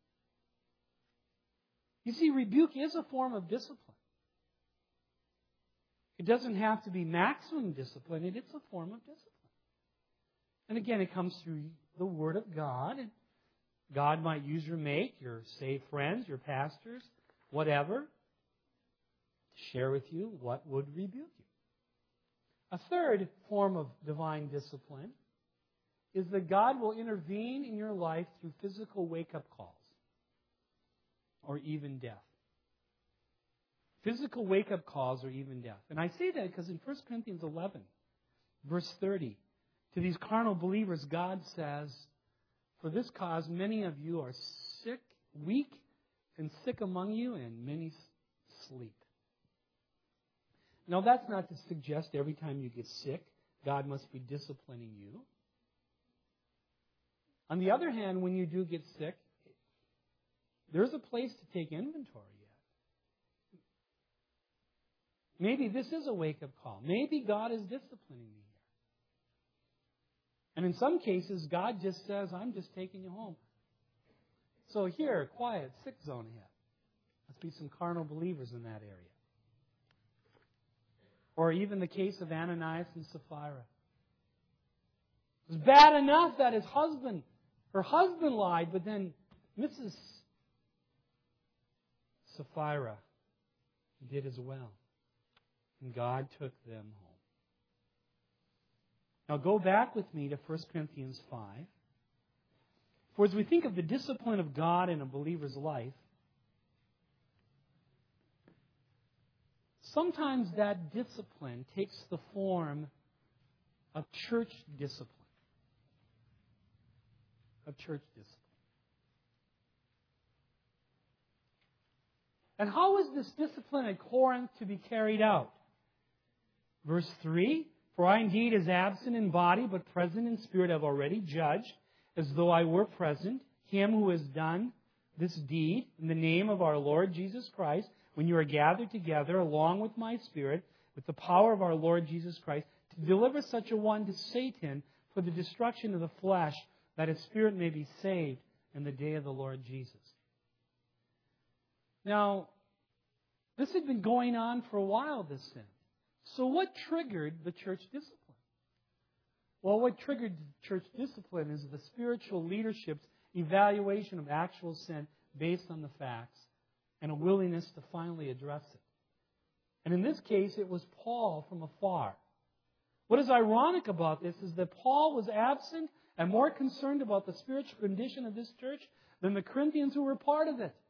[SPEAKER 1] You see, rebuke is a form of discipline. It doesn't have to be maximum discipline. It's a form of discipline. And again, it comes through the Word of God. And God might use your mate, your saved friends, your pastors, whatever, to share with you what would rebuke you. A third form of divine discipline is that God will intervene in your life through physical wake-up calls or even death. Physical wake-up calls or even death. And I say that because in 1 Corinthians 11, verse 30, to these carnal believers, God says, for this cause many of you are sick, weak, and sick among you, and many sleep. Now, that's not to suggest every time you get sick, God must be disciplining you. On the other hand, when you do get sick, there's a place to take inventory yet. Maybe this is a wake-up call. Maybe God is disciplining me here. And in some cases, God just says, I'm just taking you home. So here, quiet, sick zone ahead. Must be some carnal believers in that area. Or even the case of Ananias and Sapphira. It was bad enough that her husband lied, but then Mrs. Sapphira did as well. And God took them home. Now go back with me to 1 Corinthians 5. For as we think of the discipline of God in a believer's life, sometimes that discipline takes the form of church discipline. And how is this discipline at Corinth to be carried out? Verse 3, for I indeed as absent in body, but present in spirit, have already judged, as though I were present, him who has done this deed in the name of our Lord Jesus Christ, when you are gathered together along with my spirit, with the power of our Lord Jesus Christ, to deliver such a one to Satan for the destruction of the flesh, that his spirit may be saved in the day of the Lord Jesus. Now, this had been going on for a while, this sin. So what triggered the church discipline? Well, what triggered church discipline is the spiritual leadership's evaluation of actual sin based on the facts and a willingness to finally address it. And in this case, it was Paul from afar. What is ironic about this is that Paul was absent and more concerned about the spiritual condition of this church than the Corinthians who were part of it.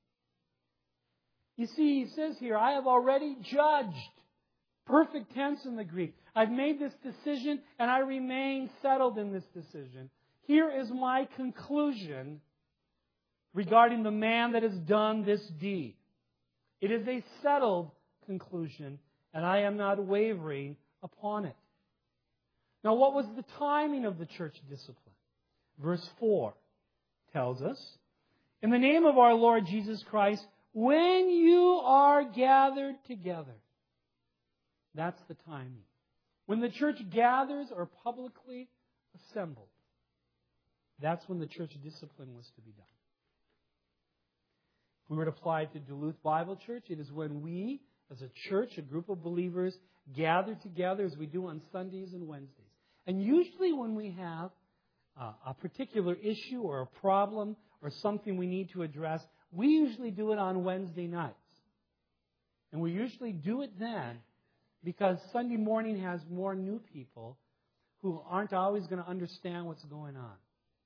[SPEAKER 1] You see, he says here, I have already judged. Perfect tense in the Greek. I've made this decision and I remain settled in this decision. Here is my conclusion regarding the man that has done this deed. It is a settled conclusion and I am not wavering upon it. Now, what was the timing of the church discipline? Verse 4 tells us, in the name of our Lord Jesus Christ, when you are gathered together. That's the timing. When the church gathers or publicly assembled. That's when the church discipline was to be done. If we were to apply it to Duluth Bible Church, it is when we, as a church, a group of believers, gather together as we do on Sundays and Wednesdays. And usually when we have a particular issue or a problem or something we need to address, we usually do it on Wednesday nights. And we usually do it then because Sunday morning has more new people who aren't always going to understand what's going on.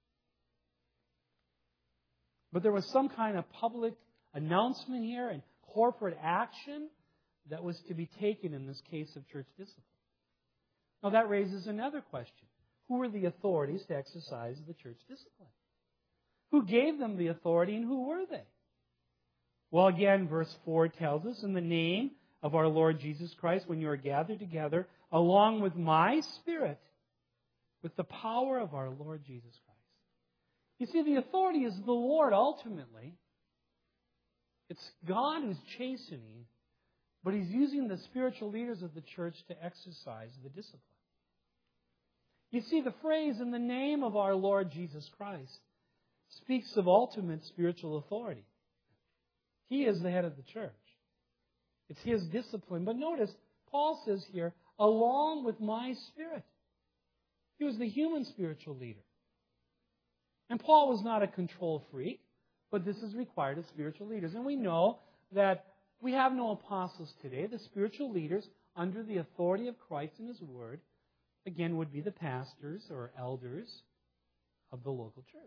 [SPEAKER 1] But there was some kind of public announcement here and corporate action that was to be taken in this case of church discipline. Now that raises another question. Who were the authorities to exercise the church discipline? Who gave them the authority and who were they? Well, again, verse 4 tells us, in the name of our Lord Jesus Christ, when you are gathered together, along with my Spirit, with the power of our Lord Jesus Christ. You see, the authority is the Lord ultimately. It's God who's chastening, but He's using the spiritual leaders of the church to exercise the discipline. You see, the phrase, in the name of our Lord Jesus Christ, speaks of ultimate spiritual authority. He is the head of the church. It's His discipline. But notice, Paul says here, along with my Spirit. He was the human spiritual leader. And Paul was not a control freak, but this is required of spiritual leaders. And we know that we have no apostles today. The spiritual leaders, under the authority of Christ and His Word, again, would be the pastors or elders of the local church.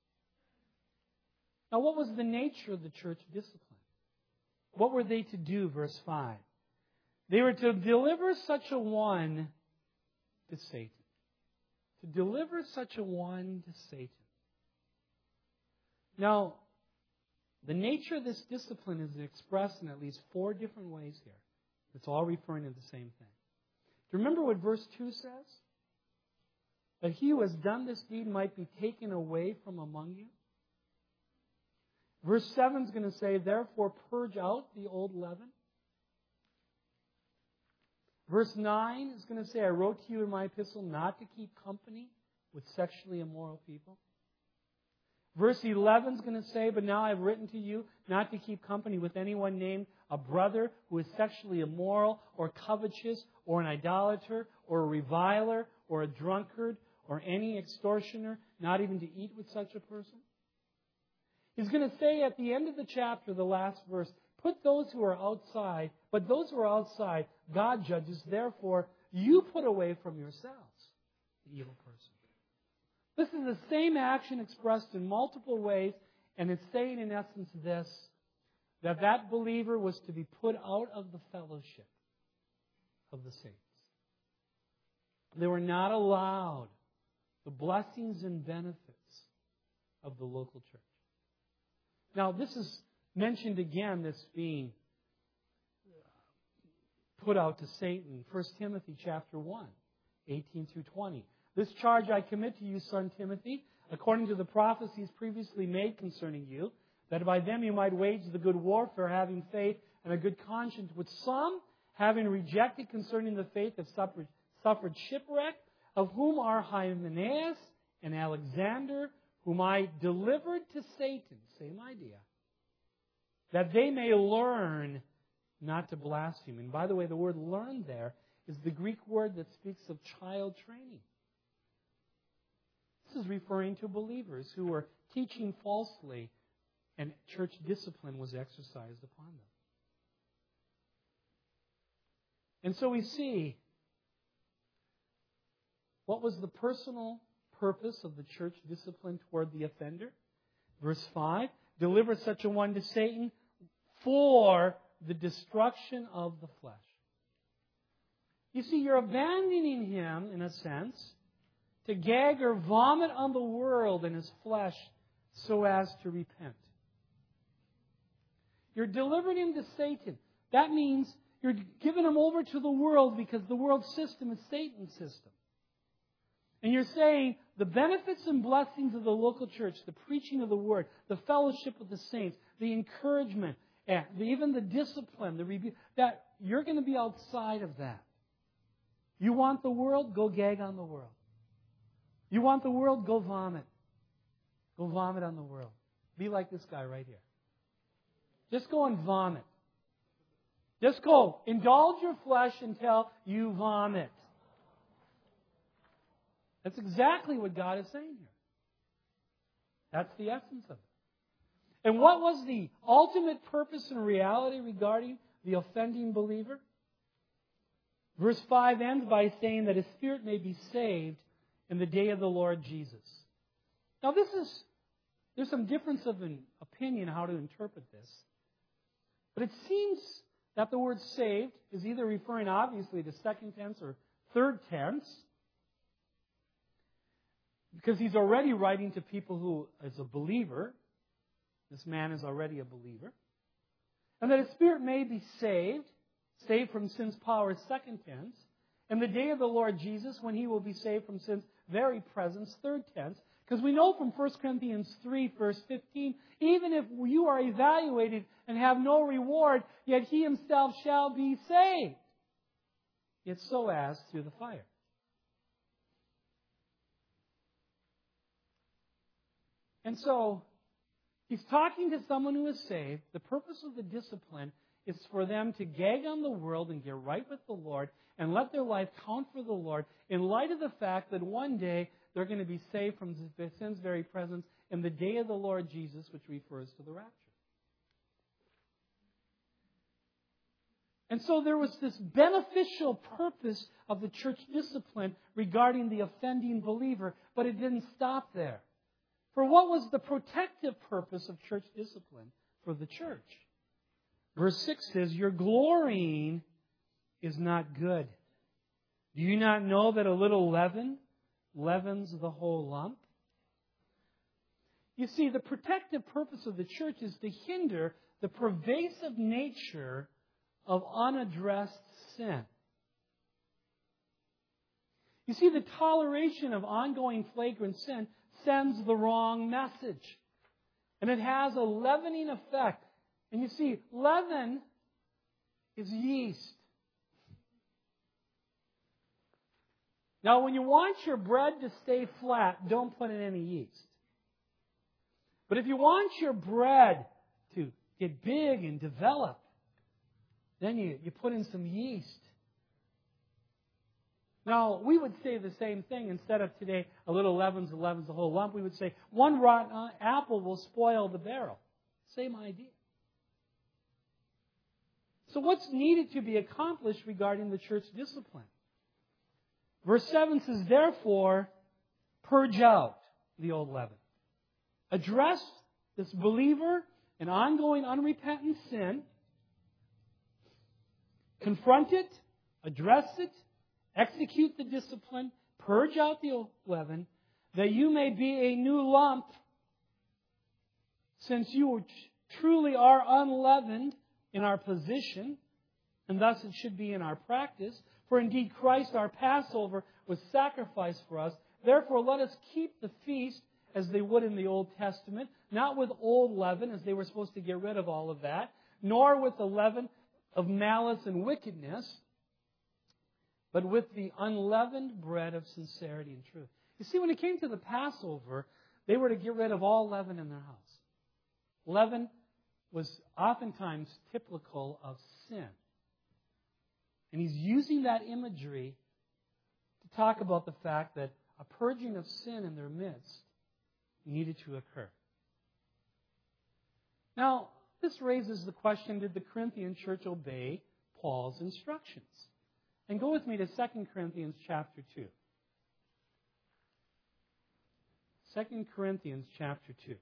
[SPEAKER 1] Now, what was the nature of the church discipline? What were they to do? Verse 5. They were to deliver such a one to Satan. To deliver such a one to Satan. Now, the nature of this discipline is expressed in at least 4 different ways here. It's all referring to the same thing. Do you remember what verse 2 says? That he who has done this deed might be taken away from among you. Verse 7 is going to say, therefore purge out the old leaven. Verse 9 is going to say, I wrote to you in my epistle not to keep company with sexually immoral people. Verse 11 is going to say, but now I've written to you not to keep company with anyone named a brother who is sexually immoral or covetous or an idolater or a reviler or a drunkard or any extortioner, not even to eat with such a person. He's going to say at the end of the chapter, the last verse, put those who are outside, but those who are outside, God judges. Therefore, you put away from yourselves the evil person. This is the same action expressed in multiple ways, and it's saying in essence this, that believer was to be put out of the fellowship of the saints. They were not allowed the blessings and benefits of the local church. Now, this is mentioned again, this being put out to Satan. 1 Timothy chapter 1, 18 through 20. This charge I commit to you, son Timothy, according to the prophecies previously made concerning you, that by them you might wage the good warfare, having faith and a good conscience, which some, having rejected concerning the faith, have suffered shipwreck, of whom are Hymenaeus and Alexander, whom I delivered to Satan, same idea, that they may learn not to blaspheme. And by the way, the word learn there is the Greek word that speaks of child training. This is referring to believers who were teaching falsely, and church discipline was exercised upon them. And so we see what was the personal purpose of the church discipline toward the offender. Verse 5, deliver such a one to Satan for the destruction of the flesh. You see, you're abandoning him, in a sense, to gag or vomit on the world and his flesh so as to repent. You're delivering him to Satan. That means you're giving him over to the world because the world system is Satan's system. And you're saying the benefits and blessings of the local church, the preaching of the Word, the fellowship of the saints, the encouragement, even the discipline, the rebuke, that you're going to be outside of that. You want the world? Go gag on the world. You want the world? Go vomit. Go vomit on the world. Be like this guy right here. Just go and vomit. Just go. Indulge your flesh until you vomit. That's exactly what God is saying here. That's the essence of it. And what was the ultimate purpose and reality regarding the offending believer? Verse 5 ends by saying that his spirit may be saved in the day of the Lord Jesus. Now there's some difference of an opinion how to interpret this. But it seems that the word saved is either referring obviously to second tense or third tense, because he's already writing to people who is a believer. This man is already a believer. And that his spirit may be saved from sin's power is second tense. And the day of the Lord Jesus, when he will be saved from sin's very presence, third tense. Because we know from 1 Corinthians 3, verse 15, even if you are evaluated and have no reward, yet he himself shall be saved, yet so as through the fire. And so, he's talking to someone who is saved. The purpose of the discipline is for them to gag on the world and get right with the Lord and let their life count for the Lord in light of the fact that one day they're going to be saved from sin's very presence in the day of the Lord Jesus, which refers to the rapture. And so there was this beneficial purpose of the church discipline regarding the offending believer, but it didn't stop there. For what was the protective purpose of church discipline for the church? Verse 6 says, your glorying is not good. Do you not know that a little leaven leavens the whole lump? You see, the protective purpose of the church is to hinder the pervasive nature of unaddressed sin. You see, the toleration of ongoing flagrant sin sends the wrong message. And it has a leavening effect. And you see, leaven is yeast. Now, when you want your bread to stay flat, don't put in any yeast. But if you want your bread to get big and develop, then you put in some yeast. Now, we would say the same thing. Instead of today, a little leaven's a whole lump, we would say, one rotten apple will spoil the barrel. Same idea. So what's needed to be accomplished regarding the church discipline? Verse 7 says, therefore, purge out the old leaven. Address this believer in ongoing unrepentant sin. Confront it, address it, execute the discipline, purge out the old leaven, that you may be a new lump, since you truly are unleavened in our position, and thus it should be in our practice. For indeed Christ our Passover was sacrificed for us. Therefore let us keep the feast as they would in the Old Testament, not with old leaven, as they were supposed to get rid of all of that, nor with the leaven of malice and wickedness, but with the unleavened bread of sincerity and truth. You see, when it came to the Passover, they were to get rid of all leaven in their house. Leaven was oftentimes typical of sin. And he's using that imagery to talk about the fact that a purging of sin in their midst needed to occur. Now, this raises the question, did the Corinthian church obey Paul's instructions? And go with me to 2 Corinthians chapter 2. 2 Corinthians chapter 2.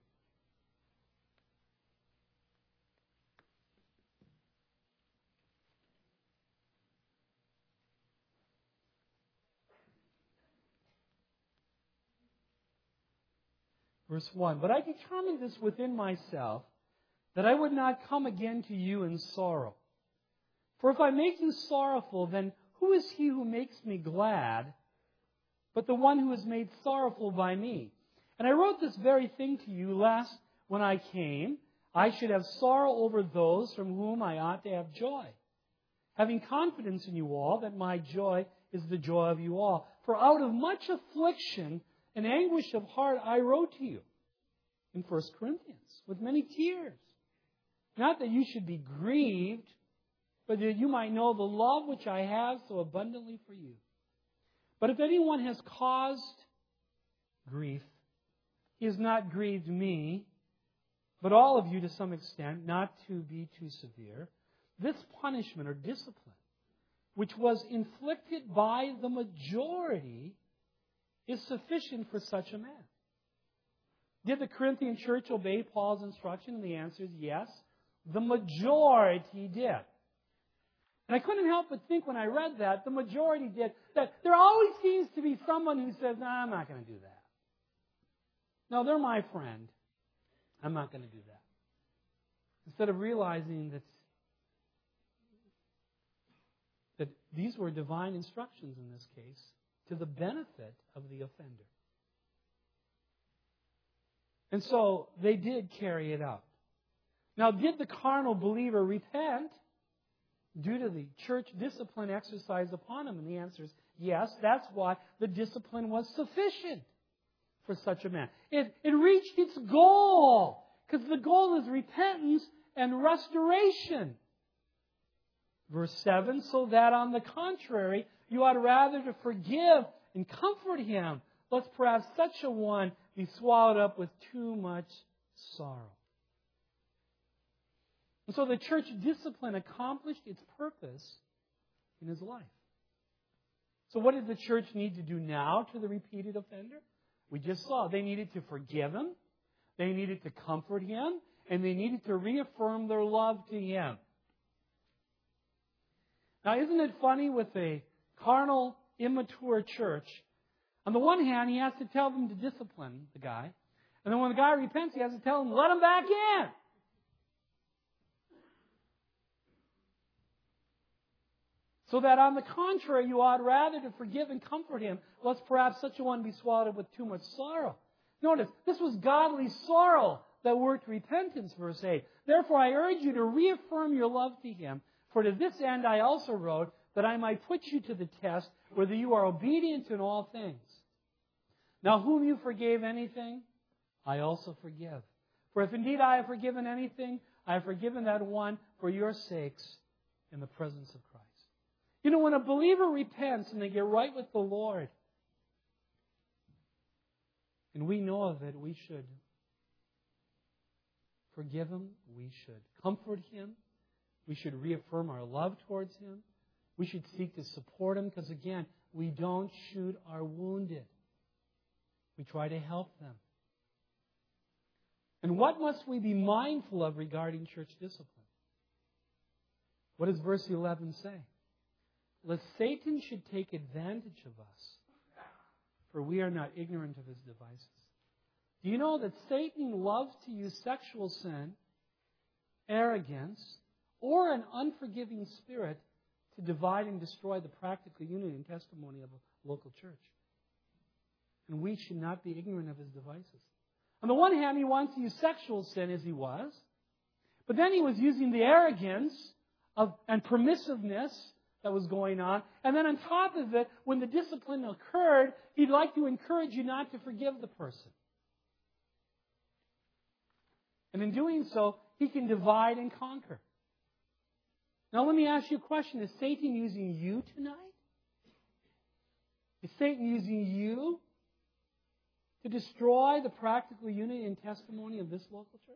[SPEAKER 1] Verse 1, but I determined this within myself, that I would not come again to you in sorrow. For if I make you sorrowful, then who is he who makes me glad, but the one who is made sorrowful by me? And I wrote this very thing to you, lest when I came, I should have sorrow over those from whom I ought to have joy, having confidence in you all, that my joy is the joy of you all. For out of much affliction and anguish of heart I wrote to you in 1 Corinthians with many tears. Not that you should be grieved, but that you might know the love which I have so abundantly for you. But if anyone has caused grief, he has not grieved me, but all of you to some extent, not to be too severe. This punishment or discipline, which was inflicted by the majority, is sufficient for such a man. Did the Corinthian church obey Paul's instruction? And the answer is yes. The majority did. And I couldn't help but think when I read that, the majority did, that there always seems to be someone who says, no, I'm not going to do that. No, they're my friend. I'm not going to do that. Instead of realizing that these were divine instructions in this case, to the benefit of the offender. And so they did carry it out. Now, did the carnal believer repent due to the church discipline exercised upon him? And the answer is yes. That's why the discipline was sufficient for such a man. It reached its goal, because the goal is repentance and restoration. Verse 7, so that on the contrary, you ought rather to forgive and comfort him, lest perhaps such a one be swallowed up with too much sorrow. And so the church discipline accomplished its purpose in his life. So what did the church need to do now to the repeated offender? We just saw they needed to forgive him, they needed to comfort him, and they needed to reaffirm their love to him. Now, isn't it funny with a carnal, immature church? On the one hand, he has to tell them to discipline the guy. And then when the guy repents, he has to tell him, let him back in. So that on the contrary, you ought rather to forgive and comfort him, lest perhaps such a one be swallowed up with too much sorrow. Notice, this was godly sorrow that worked repentance, verse 8. Therefore, I urge you to reaffirm your love to him. For to this end I also wrote, that I might put you to the test, whether you are obedient in all things. Now whom you forgave anything, I also forgive. For if indeed I have forgiven anything, I have forgiven that one for your sakes in the presence of Christ. You know, when a believer repents and they get right with the Lord, and we know of it, we should forgive him. We should comfort him. We should reaffirm our love towards him. We should seek to support him because, again, we don't shoot our wounded. We try to help them. And what must we be mindful of regarding church discipline? What does verse 11 say? Lest Satan should take advantage of us, for we are not ignorant of his devices. Do you know that Satan loves to use sexual sin, arrogance, or an unforgiving spirit to divide and destroy the practical unity and testimony of a local church? And we should not be ignorant of his devices. On the one hand, he wants to use sexual sin as he was, but then he was using the arrogance and permissiveness that was going on. And then on top of it, when the discipline occurred, he'd like to encourage you not to forgive the person. And in doing so, he can divide and conquer. Now let me ask you a question. Is Satan using you tonight? Is Satan using you to destroy the practical unity and testimony of this local church?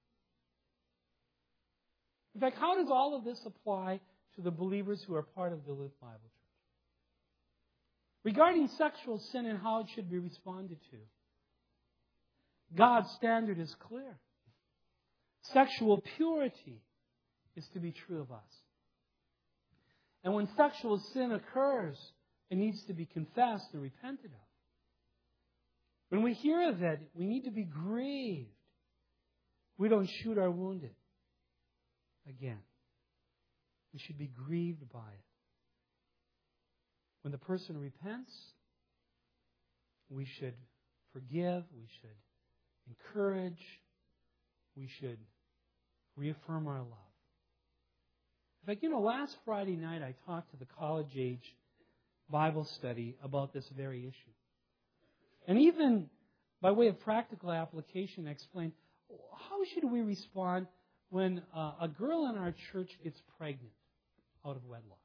[SPEAKER 1] In fact, how does all of this apply to the believers who are part of Duluth Bible Church? Regarding sexual sin and how it should be responded to, God's standard is clear. Sexual purity is to be true of us. And when sexual sin occurs, it needs to be confessed and repented of. When we hear of it, we need to be grieved. We don't shoot our wounded. Again, we should be grieved by it. When the person repents, we should forgive, we should encourage, we should reaffirm our love. In fact, last Friday night I talked to the college-age Bible study about this very issue. And even by way of practical application, I explained, how should we respond when a girl in our church gets pregnant out of wedlock?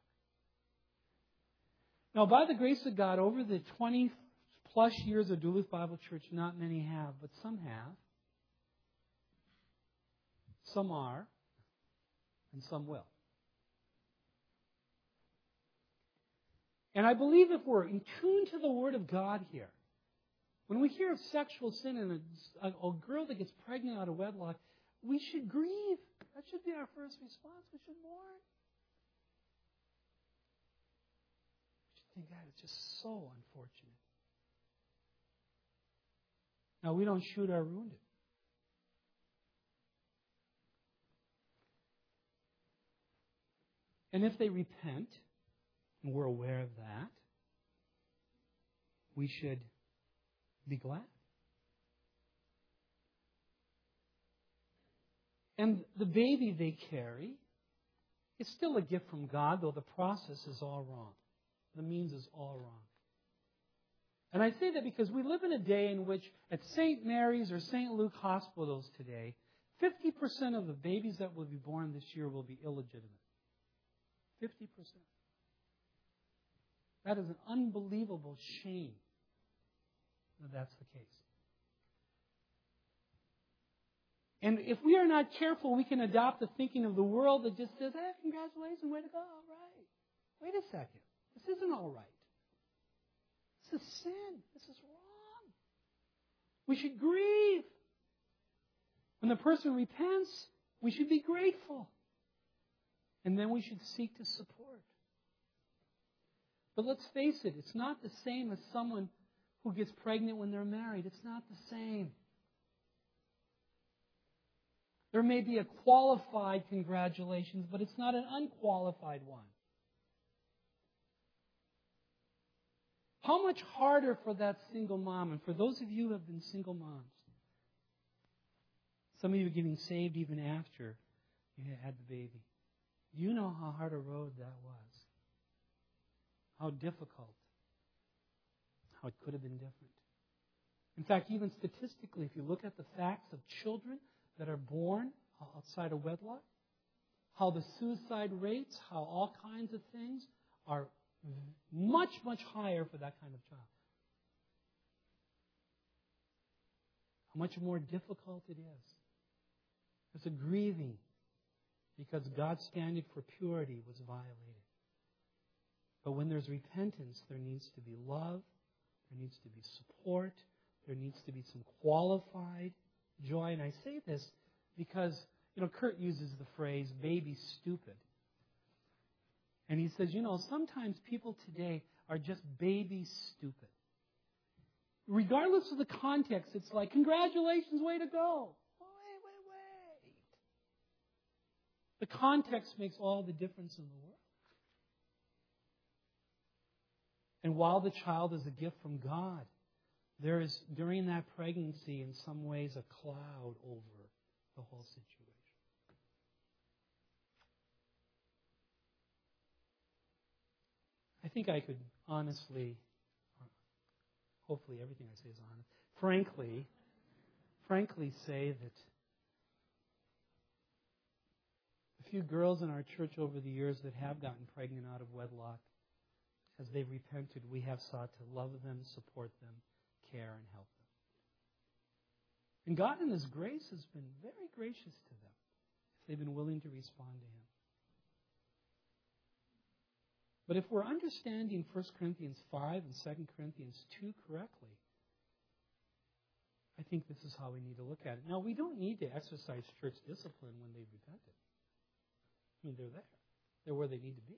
[SPEAKER 1] Now, by the grace of God, over the 20-plus years of Duluth Bible Church, not many have, but some have. Some are, and some will. And I believe if we're in tune to the Word of God here, when we hear of sexual sin and a girl that gets pregnant out of wedlock, we should grieve. That should be our first response. We should mourn. We should think, God, it's just so unfortunate. Now, we don't shoot our wounded. And if they repent, and we're aware of that, we should be glad. And the baby they carry is still a gift from God, though the process is all wrong. The means is all wrong. And I say that because we live in a day in which at St. Mary's or St. Luke hospitals today, 50% of the babies that will be born this year will be illegitimate. 50%. That is an unbelievable shame that that's the case. And if we are not careful, we can adopt the thinking of the world that just says, hey, congratulations, way to go, all right. Wait a second. This isn't all right. This is sin. This is wrong. We should grieve. When the person repents, we should be grateful. And then we should seek to support. But let's face it, it's not the same as someone who gets pregnant when they're married. It's not the same. There may be a qualified congratulations, but it's not an unqualified one. How much harder for that single mom, and for those of you who have been single moms, some of you are getting saved even after you had the baby. You know how hard a road that was. how difficult, how it could have been different. In fact, even statistically, if you look at the facts of children that are born outside of wedlock, how the suicide rates, how all kinds of things are much, much higher for that kind of child. How much more difficult it is. There's a grieving because God's standard for purity was violated. But when there's repentance, there needs to be love, there needs to be support, there needs to be some qualified joy. And I say this because, Kurt uses the phrase, baby stupid. And he says, sometimes people today are just baby stupid. Regardless of the context, it's like, congratulations, way to go. Wait. The context makes all the difference in the world. And while the child is a gift from God, there is, during that pregnancy, in some ways, a cloud over the whole situation. I think I could honestly, hopefully everything I say is honest, frankly say that a few girls in our church over the years that have gotten pregnant out of wedlock, as they've repented, we have sought to love them, support them, care, and help them. And God in His grace has been very gracious to them if they've been willing to respond to Him. But if we're understanding 1 Corinthians 5 and 2 Corinthians 2 correctly, I think this is how we need to look at it. Now, we don't need to exercise church discipline when they've repented. They're there. They're where they need to be.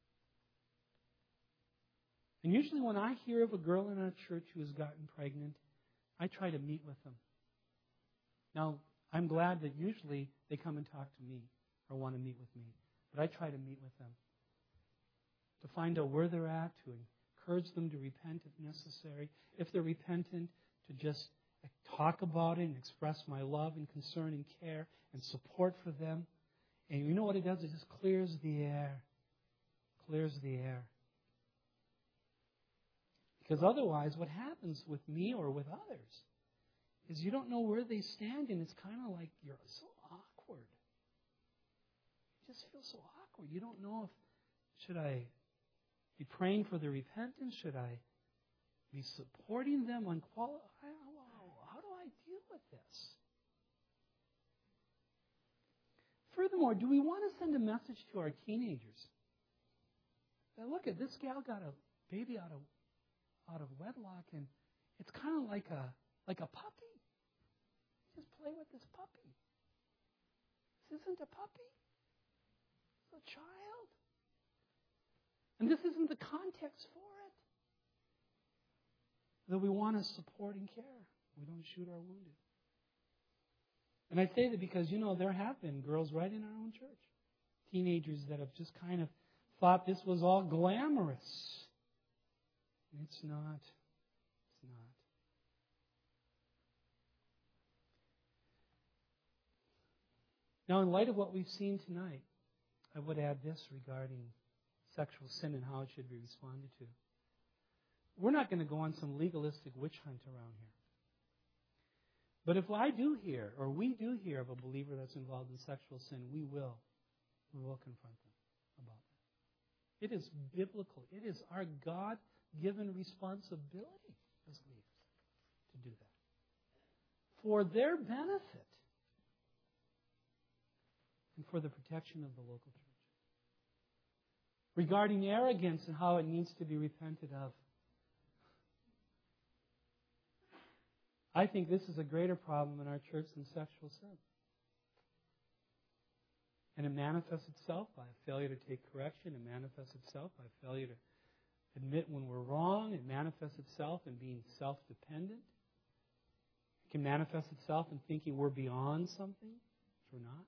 [SPEAKER 1] And usually when I hear of a girl in our church who has gotten pregnant, I try to meet with them. Now, I'm glad that usually they come and talk to me or want to meet with me. But I try to meet with them to find out where they're at, to encourage them to repent if necessary. If they're repentant, to just talk about it and express my love and concern and care and support for them. And you know what it does? It just clears the air. Clears the air. Because otherwise, what happens with me or with others is you don't know where they stand, and it's kind of like you're so awkward. You just feel so awkward. You don't know if, should I be praying for their repentance? Should I be supporting them on quality? How do I deal with this? Furthermore, do we want to send a message to our teenagers that, look, at this gal got a baby out of wedlock, and it's kind of like a puppy. Just play with this puppy. This isn't a puppy. It's a child. And this isn't the context for it. That we want to support and care. We don't shoot our wounded. And I say that because, there have been girls right in our own church. Teenagers that have just kind of thought this was all glamorous. It's not. It's not. Now, in light of what we've seen tonight, I would add this regarding sexual sin and how it should be responded to. We're not going to go on some legalistic witch hunt around here. But if I do hear, or we do hear of a believer that's involved in sexual sin, we will confront them about that. It is biblical. It is our God-given responsibility as leaders to do that. For their benefit and for the protection of the local church. Regarding arrogance and how it needs to be repented of, I think this is a greater problem in our church than sexual sin. And it manifests itself by a failure to take correction. It manifests itself by a failure to admit when we're wrong. It manifests itself in being self-dependent. It can manifest itself in thinking we're beyond something, which we're not.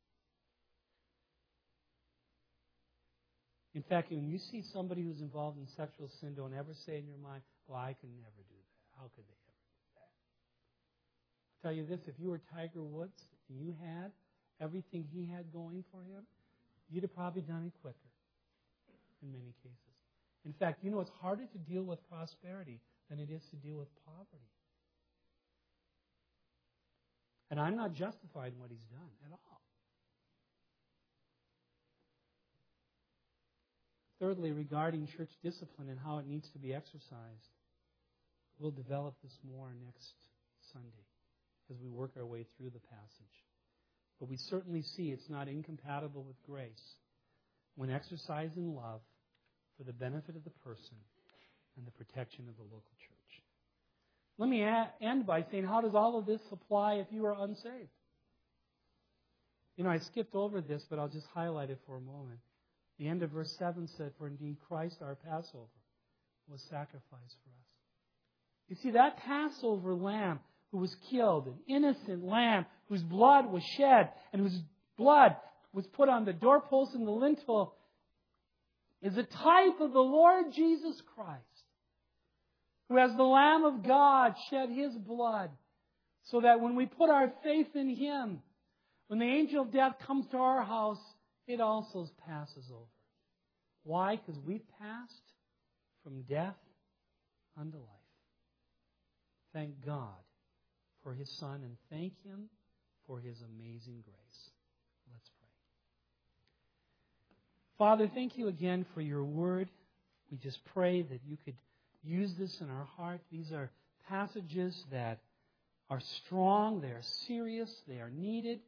[SPEAKER 1] In fact, when you see somebody who's involved in sexual sin, don't ever say in your mind, well, I could never do that. How could they ever do that? I'll tell you this, if you were Tiger Woods and you had everything he had going for him, you'd have probably done it quicker in many cases. In fact, you know it's harder to deal with prosperity than it is to deal with poverty. And I'm not justifying what he's done at all. Thirdly, regarding church discipline and how it needs to be exercised, we'll develop this more next Sunday as we work our way through the passage. But we certainly see it's not incompatible with grace when exercised in love for the benefit of the person and the protection of the local church. Let me end by saying, how does all of this apply if you are unsaved? You know, I skipped over this, but I'll just highlight it for a moment. The end of verse 7 said, "For indeed Christ our Passover was sacrificed for us." You see, that Passover lamb who was killed, an innocent lamb whose blood was shed and whose blood was put on the doorpost and the lintel, is a type of the Lord Jesus Christ, who as the Lamb of God shed His blood so that when we put our faith in Him, when the angel of death comes to our house, it also passes over. Why? Because we've passed from death unto life. Thank God for His Son and thank Him for His amazing grace. Let's pray. Father, thank you again for your word. We just pray that you could use this in our heart. These are passages that are strong, they are serious, they are needed.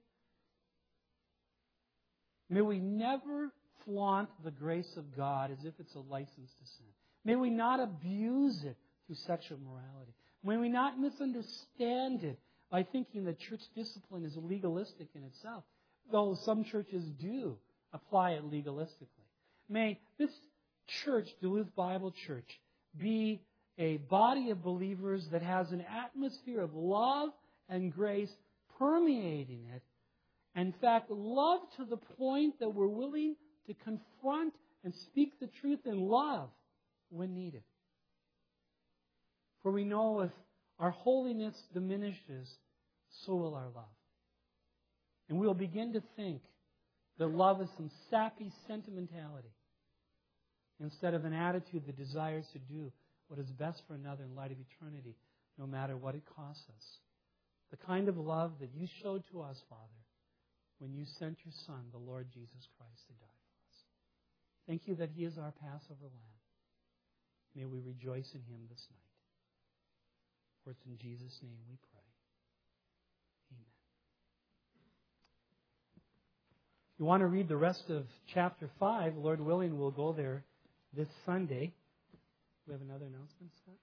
[SPEAKER 1] May we never flaunt the grace of God as if it's a license to sin. May we not abuse it through sexual morality. May we not misunderstand it by thinking that church discipline is legalistic in itself, though some churches do apply it legalistically. May this church, Duluth Bible Church, be a body of believers that has an atmosphere of love and grace permeating it. In fact, love to the point that we're willing to confront and speak the truth in love when needed. For we know if our holiness diminishes, so will our love. And we'll begin to think that love is some sappy sentimentality instead of an attitude that desires to do what is best for another in light of eternity, no matter what it costs us. The kind of love that you showed to us, Father, when you sent your Son, the Lord Jesus Christ, to die for us. Thank you that He is our Passover Lamb. May we rejoice in Him this night. For it's in Jesus' name we pray. Amen. If you want to read the rest of chapter 5, Lord willing, we'll go there this Sunday. Do we have another announcement, Scott?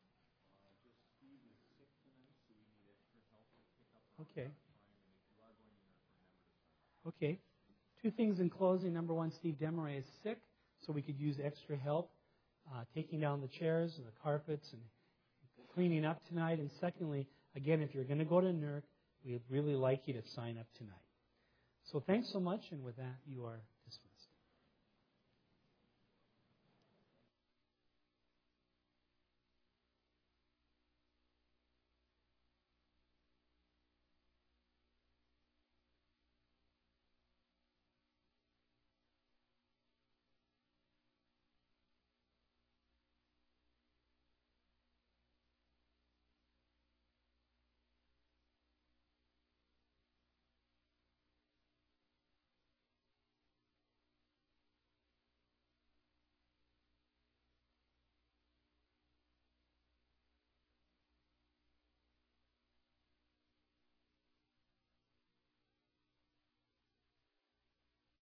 [SPEAKER 1] Okay. Okay. Two things in closing. Number one, Steve Desmarais is sick, so we could use extra help taking down the chairs and the carpets and cleaning up tonight. And secondly, again, if you're going to go to NERC, we'd really like you to sign up tonight. So thanks so much, and with that, you are